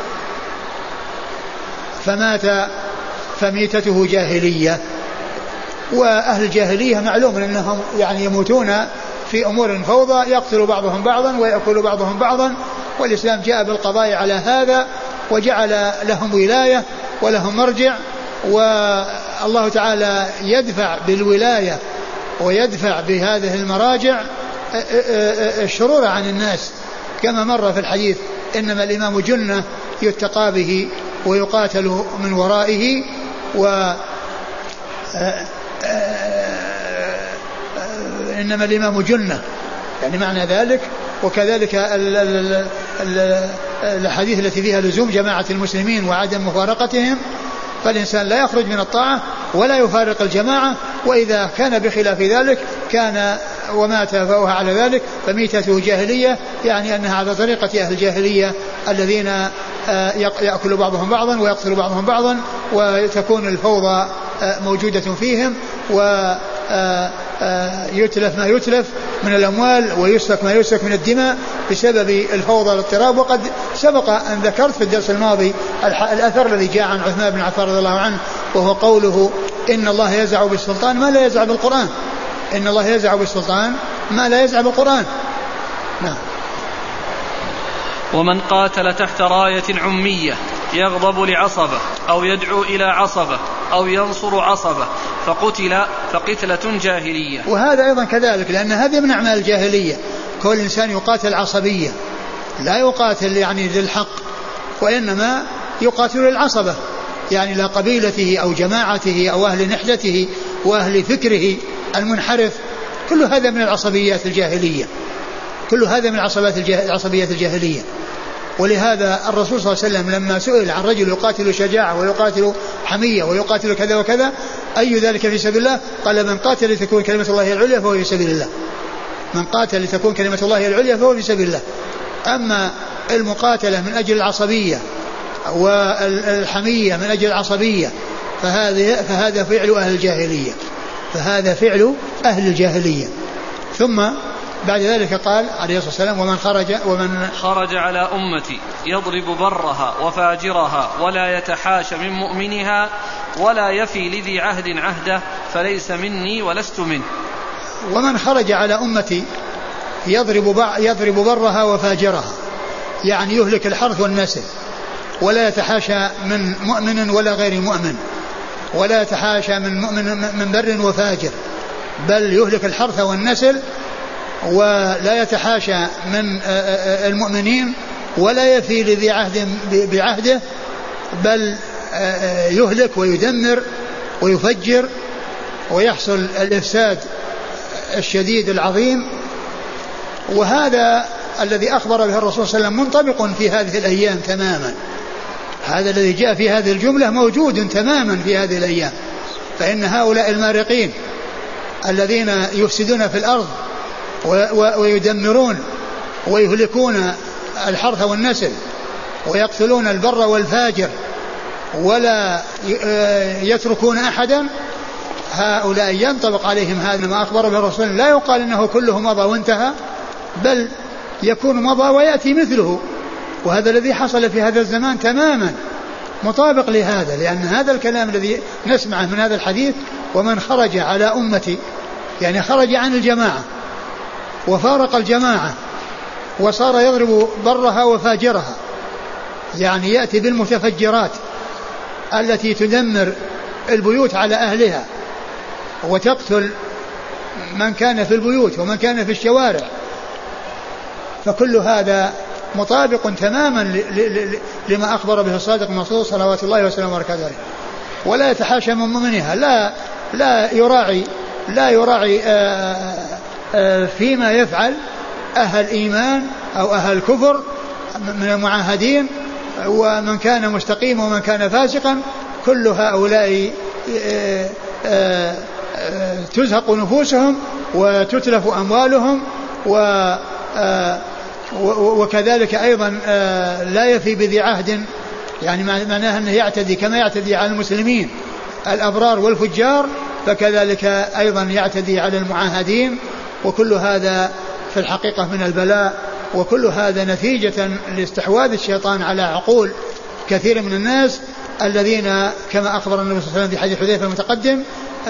فمات فميتته جاهلية. وأهل الجاهلية معلوم أنهم يعني يموتون في أمور فوضى، يقتل بعضهم بعضا ويأكل بعضهم بعضا، والإسلام جاء بالقضاء على هذا وجعل لهم ولاية ولهم مرجع، والله تعالى يدفع بالولاية ويدفع بهذه المراجع الشرور عن الناس، كما مر في الحديث: إنما الإمام جنة يتقى به ويقاتل من ورائه، إنما الإمام جنة، يعني معنى ذلك. وكذلك الحديث التي فيها لزوم جماعة المسلمين وعدم مفارقتهم، فالإنسان لا يخرج من الطاعة ولا يفارق الجماعة، وإذا كان بخلاف ذلك كان ومات فهو على ذلك فميتته جاهلية، يعني أنها على طريقة أهل الجاهلية الذين يأكل بعضهم بعضا ويقتل بعضهم بعضا، وتكون الفوضى موجودة فيهم، ويتلف ما يتلف من الأموال ويسفك ما يسفك من الدماء بسبب الفوضى والاضطراب. وقد سبق أن ذكرت في الدرس الماضي الأثر الذي جاء عن عثمان بن عفان رضي الله عنه، وهو قوله: إن الله يزع بالسلطان ما لا يزع بالقرآن. إن الله يزع بالسلطان ما لا يزع بالقرآن. نعم. ومن قاتل تحت راية عمية يغضب لعصبة أو يدعو إلى عصبة أو ينصر عصبة فقتل فقتلة جاهلية. وهذا أيضا كذلك، لأن هذه من أعمال الجاهلية، كل إنسان يقاتل عصبية، لا يقاتل يعني للحق، وإنما يقاتل العصبة، يعني لا قبيلته أو جماعته أو أهل نحلته وأهل فكره المنحرف. كل هذا من العصبيات الجاهلية، كل هذا من العصبيات الجاهلية. ولهذا الرسول صلى الله عليه وسلم لما سئل عن رجل يقاتل شجاعة ويقاتل حمية ويقاتل كذا وكذا أي ذلك في سبيل الله؟ قال: من قاتل لتكون كلمة الله العليا فهو في سبيل الله. من قاتل لتكون كلمة الله العليا فهو في سبيل الله. أما المقاتلة من أجل العصبية والحمية من أجل العصبية فهذا فعل أهل الجاهلية، فهذا فعل أهل الجاهلية. ثم بعد ذلك قال عليه الصلاة والسلام: ومن خرج على أمتي يضرب برها وفاجرها ولا يتحاش من مؤمنها ولا يفي لذي عهد عهده فليس مني ولست منه. ومن خرج على أمتي يضرب برها وفاجرها، يعني يهلك الحرث والنسل، ولا يتحاشى من مؤمن ولا غير مؤمن، ولا يتحاشى من مؤمن من بر وفاجر، بل يهلك الحرث والنسل ولا يتحاشى من المؤمنين ولا يفي لذي عهد بعهده، بل يهلك ويدمر ويفجر ويحصل الإفساد الشديد العظيم. وهذا الذي أخبر به الرسول صلى الله عليه وسلم منطبق في هذه الأيام تماما. هذا الذي جاء في هذه الجملة موجود تماما في هذه الأيام. فإن هؤلاء المارقين الذين يفسدون في الأرض ويدمرون ويهلكون الحرث والنسل ويقتلون البر والفاجر ولا يتركون أحدا، هؤلاء ينطبق عليهم هذا ما أخبر به الرسول. لا يقال إنه كله مضى وانتهى، بل يكون مضى ويأتي مثله. وهذا الذي حصل في هذا الزمان تماما مطابق لهذا، لأن هذا الكلام الذي نسمعه من هذا الحديث: ومن خرج على أمتي، يعني خرج عن الجماعة وفارق الجماعة وصار يضرب برها وفاجرها، يعني يأتي بالمتفجرات التي تدمر البيوت على أهلها وتقتل من كان في البيوت ومن كان في الشوارع. فكل هذا مطابق تماما لما أخبر به الصادق المصدوق صلوات الله وسلامه وبركاته عليه. ولا يتحاشى من مؤمنها، لا يراعي فيما يفعل أهل إيمان أو أهل كفر من المعاهدين، ومن كان مستقيم ومن كان فاسقا، كل هؤلاء تزهق نفوسهم وتتلف أموالهم، وكذلك أيضا لا يفي بذي عهد، يعني معناها أنه يعتدي كما يعتدي على المسلمين الأبرار والفجار، فكذلك أيضا يعتدي على المعاهدين. وكل هذا في الحقيقة من البلاء، وكل هذا نتيجة لاستحواذ الشيطان على عقول كثير من الناس الذين كما أخبر النبي صلى الله عليه وسلم في حديث حذيفة المتقدم: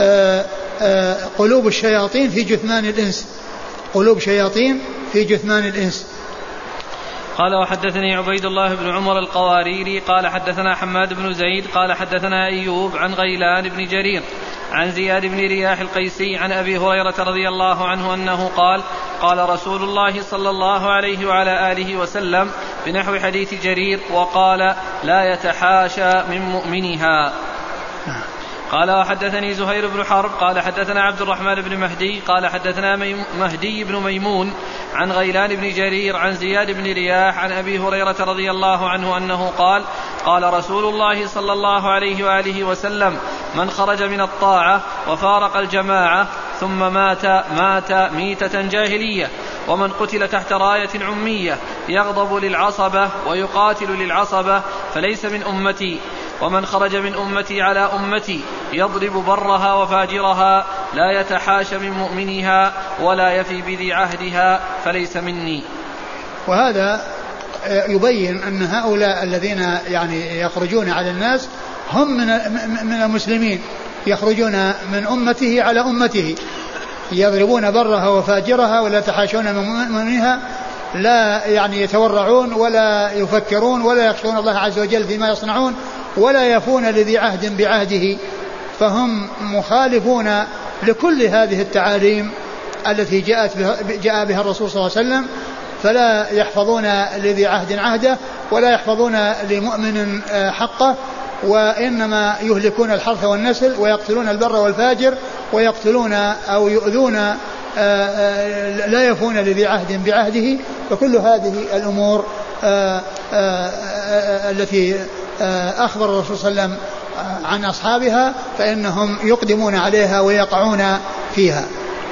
قلوب الشياطين في جثمان الإنس، قلوب شياطين في جثمان الإنس. قال: وحدثني عبيد الله بن عمر القواريري قال حدثنا حماد بن زيد قال حدثنا أيوب عن غيلان بن جرير عن زياد بن رياح القيسي عن أبي هريرة رضي الله عنه أنه قال: قال رسول الله صلى الله عليه وعلى آله وسلم بنحو حديث جرير، وقال: لا يتحاشى من مؤمنها. قال: وحدثني زهير بن حرب قال حدثنا عبد الرحمن بن مهدي قال حدثنا مهدي بن ميمون عن غيلان بن جرير عن زياد بن رياح عن أبي هريرة رضي الله عنه أنه قال: قال رسول الله صلى الله عليه وآله وسلم: من خرج من الطاعة وفارق الجماعة ثم مات ميتة جاهلية، ومن قتل تحت راية عمية يغضب للعصبة ويقاتل للعصبة فليس من أمتي، ومن خرج من أمتي على أمتي يضرب برها وفاجرها لا يتحاش من مؤمنها ولا يفي بذي عهدها فليس مني. وهذا يبين أن هؤلاء الذين يعني يخرجون على الناس هم من المسلمين، يخرجون من أمته على أمته، يضربون برها وفاجرها ولا يتحاشون من مؤمنها، لا يعني يتورعون ولا يفكرون ولا يخشون الله عز وجل فيما يصنعون، ولا يفون لذي عهد بعهده، فهم مخالفون لكل هذه التعاليم التي جاء بها الرسول صلى الله عليه وسلم، فلا يحفظون لذي عهد عهده ولا يحفظون لمؤمن حقه، وإنما يهلكون الحرث والنسل ويقتلون البر والفاجر ويقتلون أو يؤذون، لا يفون لذي عهد بعهده. فكل هذه الأمور التي أخبر الرسول صلى الله عليه وسلم عن أصحابها فإنهم يقدمون عليها ويقعون فيها.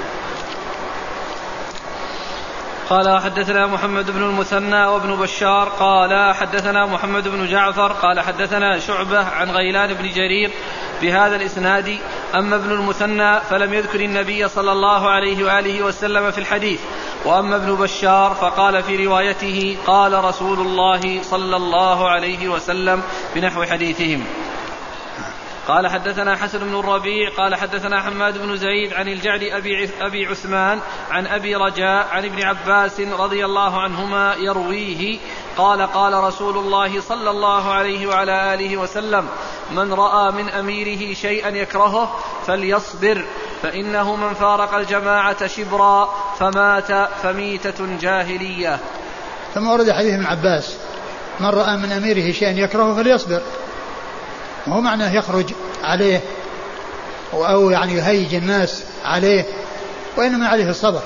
قال: حدثنا محمد بن المثنى وابن بشار قال حدثنا محمد بن جعفر قال حدثنا شعبة عن غيلان بن جرير بهذا الإسناد. أما ابن المثنى فلم يذكر النبي صلى الله عليه وآله وسلم في الحديث، وأما ابن بشار فقال في روايته: قال رسول الله صلى الله عليه وسلم بنحو حديثهم. قال: حدثنا حسن بن الربيع قال حدثنا حماد بن زيد عن الجعد أبي عثمان عن أبي رجاء عن ابن عباس رضي الله عنهما يرويه قال: قال رسول الله صلى الله عليه وعلى آله وسلم: من رأى من أميره شيئا يكرهه فليصبر، فإنه من فارق الجماعة شبرا فمات فميتة جاهلية. ثم ورد حديث ابن عباس: من رأى من أميره شيئا يكرهه فليصبر. وهو معناه يخرج عليه أو يعني يهيج الناس عليه، وإنما عليه الصبر،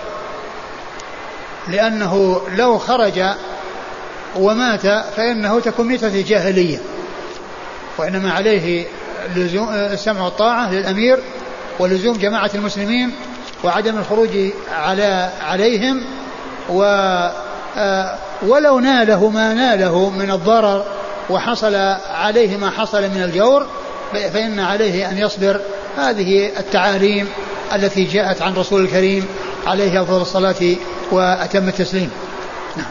لأنه لو خرج ومات فإنه تكون ميتة جاهلية، وإنما عليه لزوم السمع والطاعة للأمير ولزوم جماعة المسلمين وعدم الخروج عليهم، ولو ناله ما ناله من الضرر وحصل عليه ما حصل من الجور فإن عليه أن يصبر. هذه التعاليم التي جاءت عن رسول الكريم عليه أفضل الصلاة وأتم التسليم. نعم.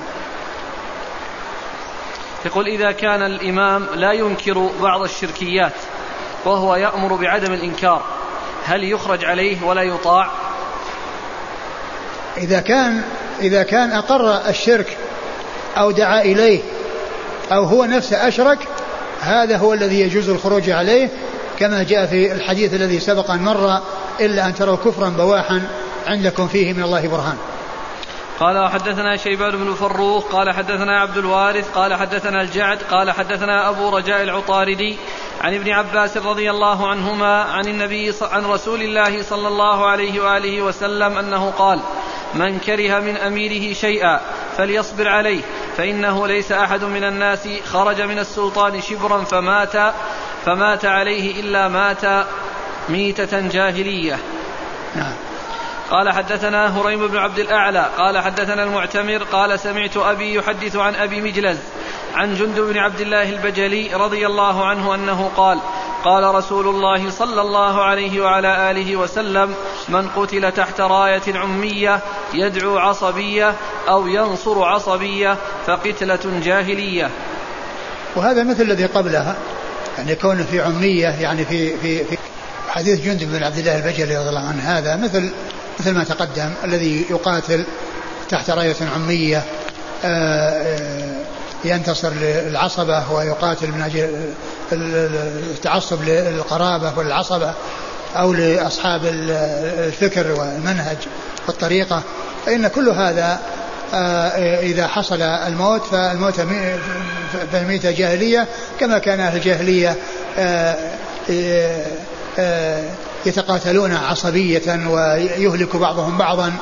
يقول: إذا كان الإمام لا ينكر بعض الشركيات وهو يأمر بعدم الإنكار، هل يخرج عليه ولا يطاع؟ إذا كان أقر الشرك أو دعا إليه أو هو نفسه أشرك، هذا هو الذي يجوز الخروج عليه، كما جاء في الحديث الذي سبق أن مر: إلا أن تروا كفرا بواحا عندكم فيه من الله برهان. قال: حدثنا شيبان بن فروخ قال حدثنا عبد الوارث قال حدثنا الجعد قال حدثنا أبو رجاء العطاردي عن ابن عباس رضي الله عنهما عن رسول الله صلى الله عليه وآله وسلم أنه قال: من كره من أميره شيئا فليصبر عليه، فإنه ليس أحد من الناس خرج من السلطان شبرا فمات عليه إلا مات ميتة جاهلية. قال: حدثنا هريم بن عبد الأعلى قال حدثنا المعتمر قال: سمعت أبي يحدث عن أبي مجلز عن جندب بن عبد الله البجلي رضي الله عنه أنه قال: قال رسول الله صلى الله عليه وعلى آله وسلم: من قتل تحت راية عمية يدعو عصبية أو ينصر عصبية فقتلة جاهلية. وهذا مثل الذي قبلها، يعني كونه في عمية، يعني في حديث جندب بن عبد الله البجلي رضي الله عنه، هذا مثل ما تقدم، الذي يقاتل تحت راية عمية ينتصر للعصبة ويقاتل من أجل التعصب للقرابة والعصبة أو لأصحاب الفكر والمنهج والطريقة، فإن كل هذا إذا حصل الموت فالموت فالميتة جاهلية، كما كان أهل الجاهلية يتقاتلون عصبية ويهلك بعضهم بعضا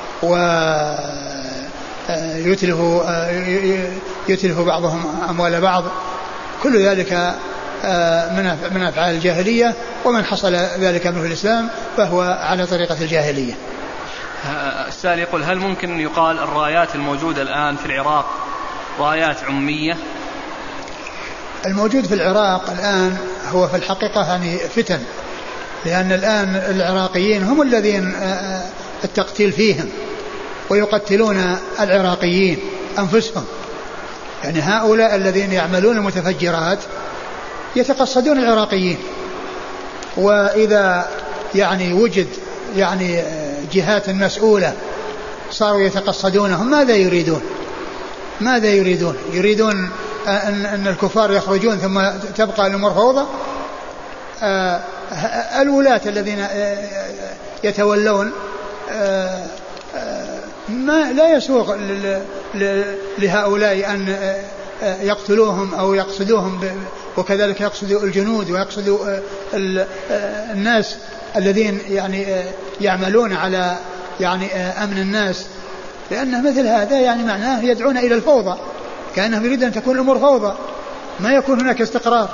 ويتلف بعضهم أموال بعض، كل ذلك من أفعال الجاهلية، ومن حصل ذلك منه الإسلام فهو على طريقة الجاهلية. السائل يقول: هل ممكن أن يقال الرايات الموجودة الآن في العراق رايات عمية؟ الموجود في العراق الآن هو في الحقيقة يعني فتن، لأن الآن العراقيين هم الذين التقتيل فيهم ويقتلون العراقيين أنفسهم، يعني هؤلاء الذين يعملون المتفجرات يتقصدون العراقيين، وإذا يعني وجد يعني جهات مسؤولة صاروا يتقصدونهم، ماذا يريدون أن الكفار يخرجون ثم تبقى الأمور فوضى. الولاة الذين يتولون ما لا يسوغ لهؤلاء أن يقتلوهم أو يقصدوهم، وكذلك يقصدوا الجنود ويقصدوا الناس الذين يعني يعملون على يعني أمن الناس، لأن مثل هذا يعني معناه يدعون إلى الفوضى، كأنهم يريدون أن تكون الأمور فوضى، ما يكون هناك استقرار.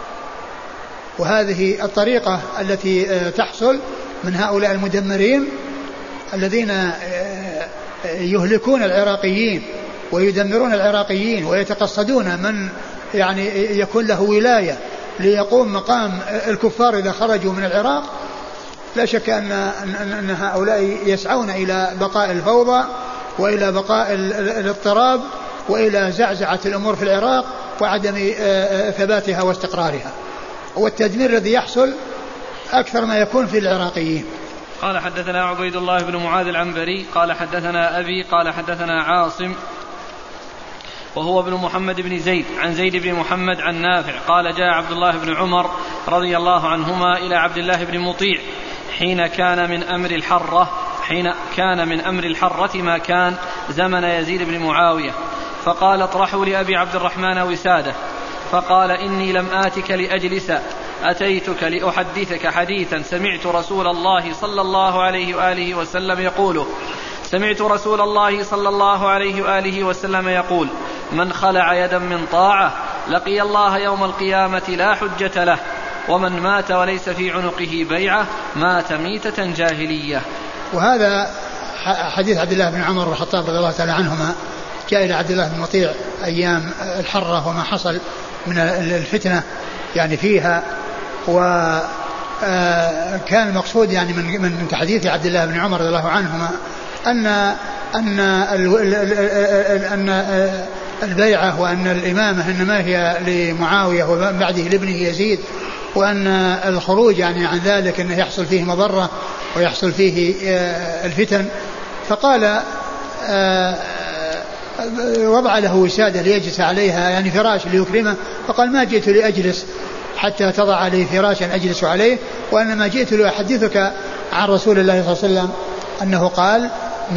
وهذه الطريقة التي تحصل من هؤلاء المدمرين الذين يهلكون العراقيين ويدمرون العراقيين ويتقصدون من يعني يكون له ولاية ليقوم مقام الكفار إذا خرجوا من العراق. لا شك أن هؤلاء يسعون إلى بقاء الفوضى وإلى بقاء الاضطراب وإلى زعزعة الأمور في العراق وعدم ثباتها واستقرارها، والتدمير الذي يحصل أكثر ما يكون في العراقيين. قال: حدثنا عبيد الله بن معاذ العنبري قال حدثنا أبي قال حدثنا عاصم وهو ابن محمد بن زيد عن زيد بن محمد عن نافع قال: جاء عبد الله بن عمر رضي الله عنهما إلى عبد الله بن مطيع حين كان من أمر الحرة حين كان من أمر الحرة ما كان زمن يزيد بن معاوية، فقال اطرحوا لأبي عبد الرحمن وسادة، فقال إني لم آتك لأجلس، أتيتك لأحدثك حديثا سمعت رسول الله صلى الله عليه وآله وسلم يقوله، سمعت رسول الله صلى الله عليه وآله وسلم يقول: من خلع يدا من طاعة لقي الله يوم القيامة لا حجة له، ومن مات وليس في عنقه بيعة مات ميتة جاهلية. وهذا حديث عبد الله بن عمر بن الخطاب رضي الله تعالى عنهما، جاء إلى عبد الله بن مطيع أيام الحرة وما حصل من الفتنة يعني فيها، وكان المقصود يعني من حديث عبد الله بن عمر رضي الله عنهما أن البيعة وأن الإمامة إنما هي لمعاوية ومن بعده لابنه يزيد، وأن الخروج يعني عن ذلك أنه يحصل فيه مضرة ويحصل فيه الفتن. فقال وضع له وسادة ليجلس عليها يعني فراش ليكرمه، فقال ما جئت لأجلس حتى تضع لي فراشا أجلس عليه، وأنما جئت لأحدثك عن رسول الله صلى الله عليه وسلم أنه قال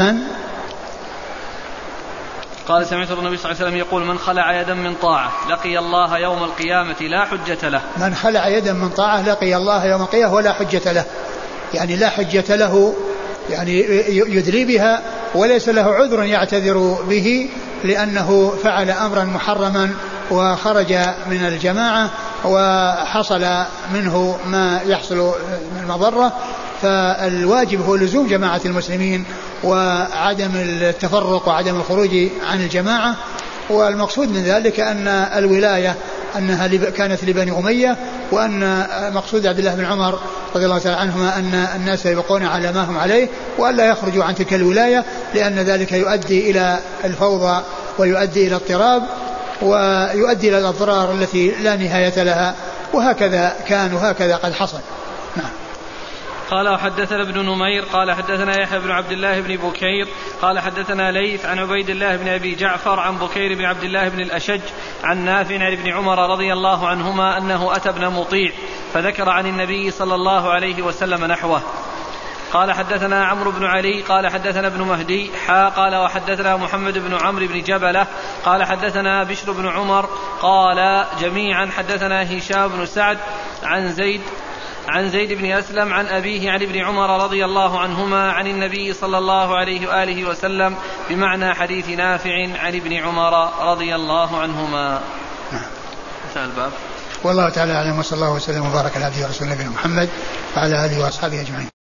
قال سمعت النبي صلى الله عليه وسلم يقول: من خلع يدا من طاعة لقي الله يوم القيامة لا حجة له. من خلع يدا من طاعة لقي الله يوم القيامة ولا حجة له، يعني لا حجة له يعني يدري بها وليس له عذر يعتذر به لأنه فعل أمرا محرما وخرج من الجماعة وحصل منه ما يحصل من المضرة. فالواجب هو لزوم جماعة المسلمين وعدم التفرق وعدم الخروج عن الجماعة. والمقصود من ذلك أن الولاية أنها كانت لبني أمية، وأن مقصود عبد الله بن عمر رضي الله تعالى عنهما أن الناس يبقون على ما هم عليه وألا يخرجوا عن تلك الولاية، لأن ذلك يؤدي إلى الفوضى ويؤدي إلى اضطراب ويؤدي إلى الأضرار التي لا نهاية لها، وهكذا كان وهكذا قد حصل. نعم. قال حدثنا ابن نمير قال حدثنا يحيى بن عبد الله بن بكير قال حدثنا ليث عن عبيد الله بن أبي جعفر عن بكير بن عبد الله بن الأشج عن نافع عن ابن عمر رضي الله عنهما أنه أتى ابن مطيع فذكر عن النبي صلى الله عليه وسلم نحوه. قال حدثنا عمرو بن علي قال حدثنا ابن مهدي قال وحدثنا محمد بن عمرو بن جبلة قال حدثنا بشر بن عمر قال جميعا حدثنا هشام بن سعد عن زيد بن أسلم عن أبيه عن ابن عمر رضي الله عنهما عن النبي صلى الله عليه وآله وسلم بمعنى حديث نافع عن ابن عمر رضي الله عنهما. والله تعالى أعلم، وصلى الله وسلم وبارك على عبده ورسوله نبينا محمد وعلى آله وأصحابه أجمعين.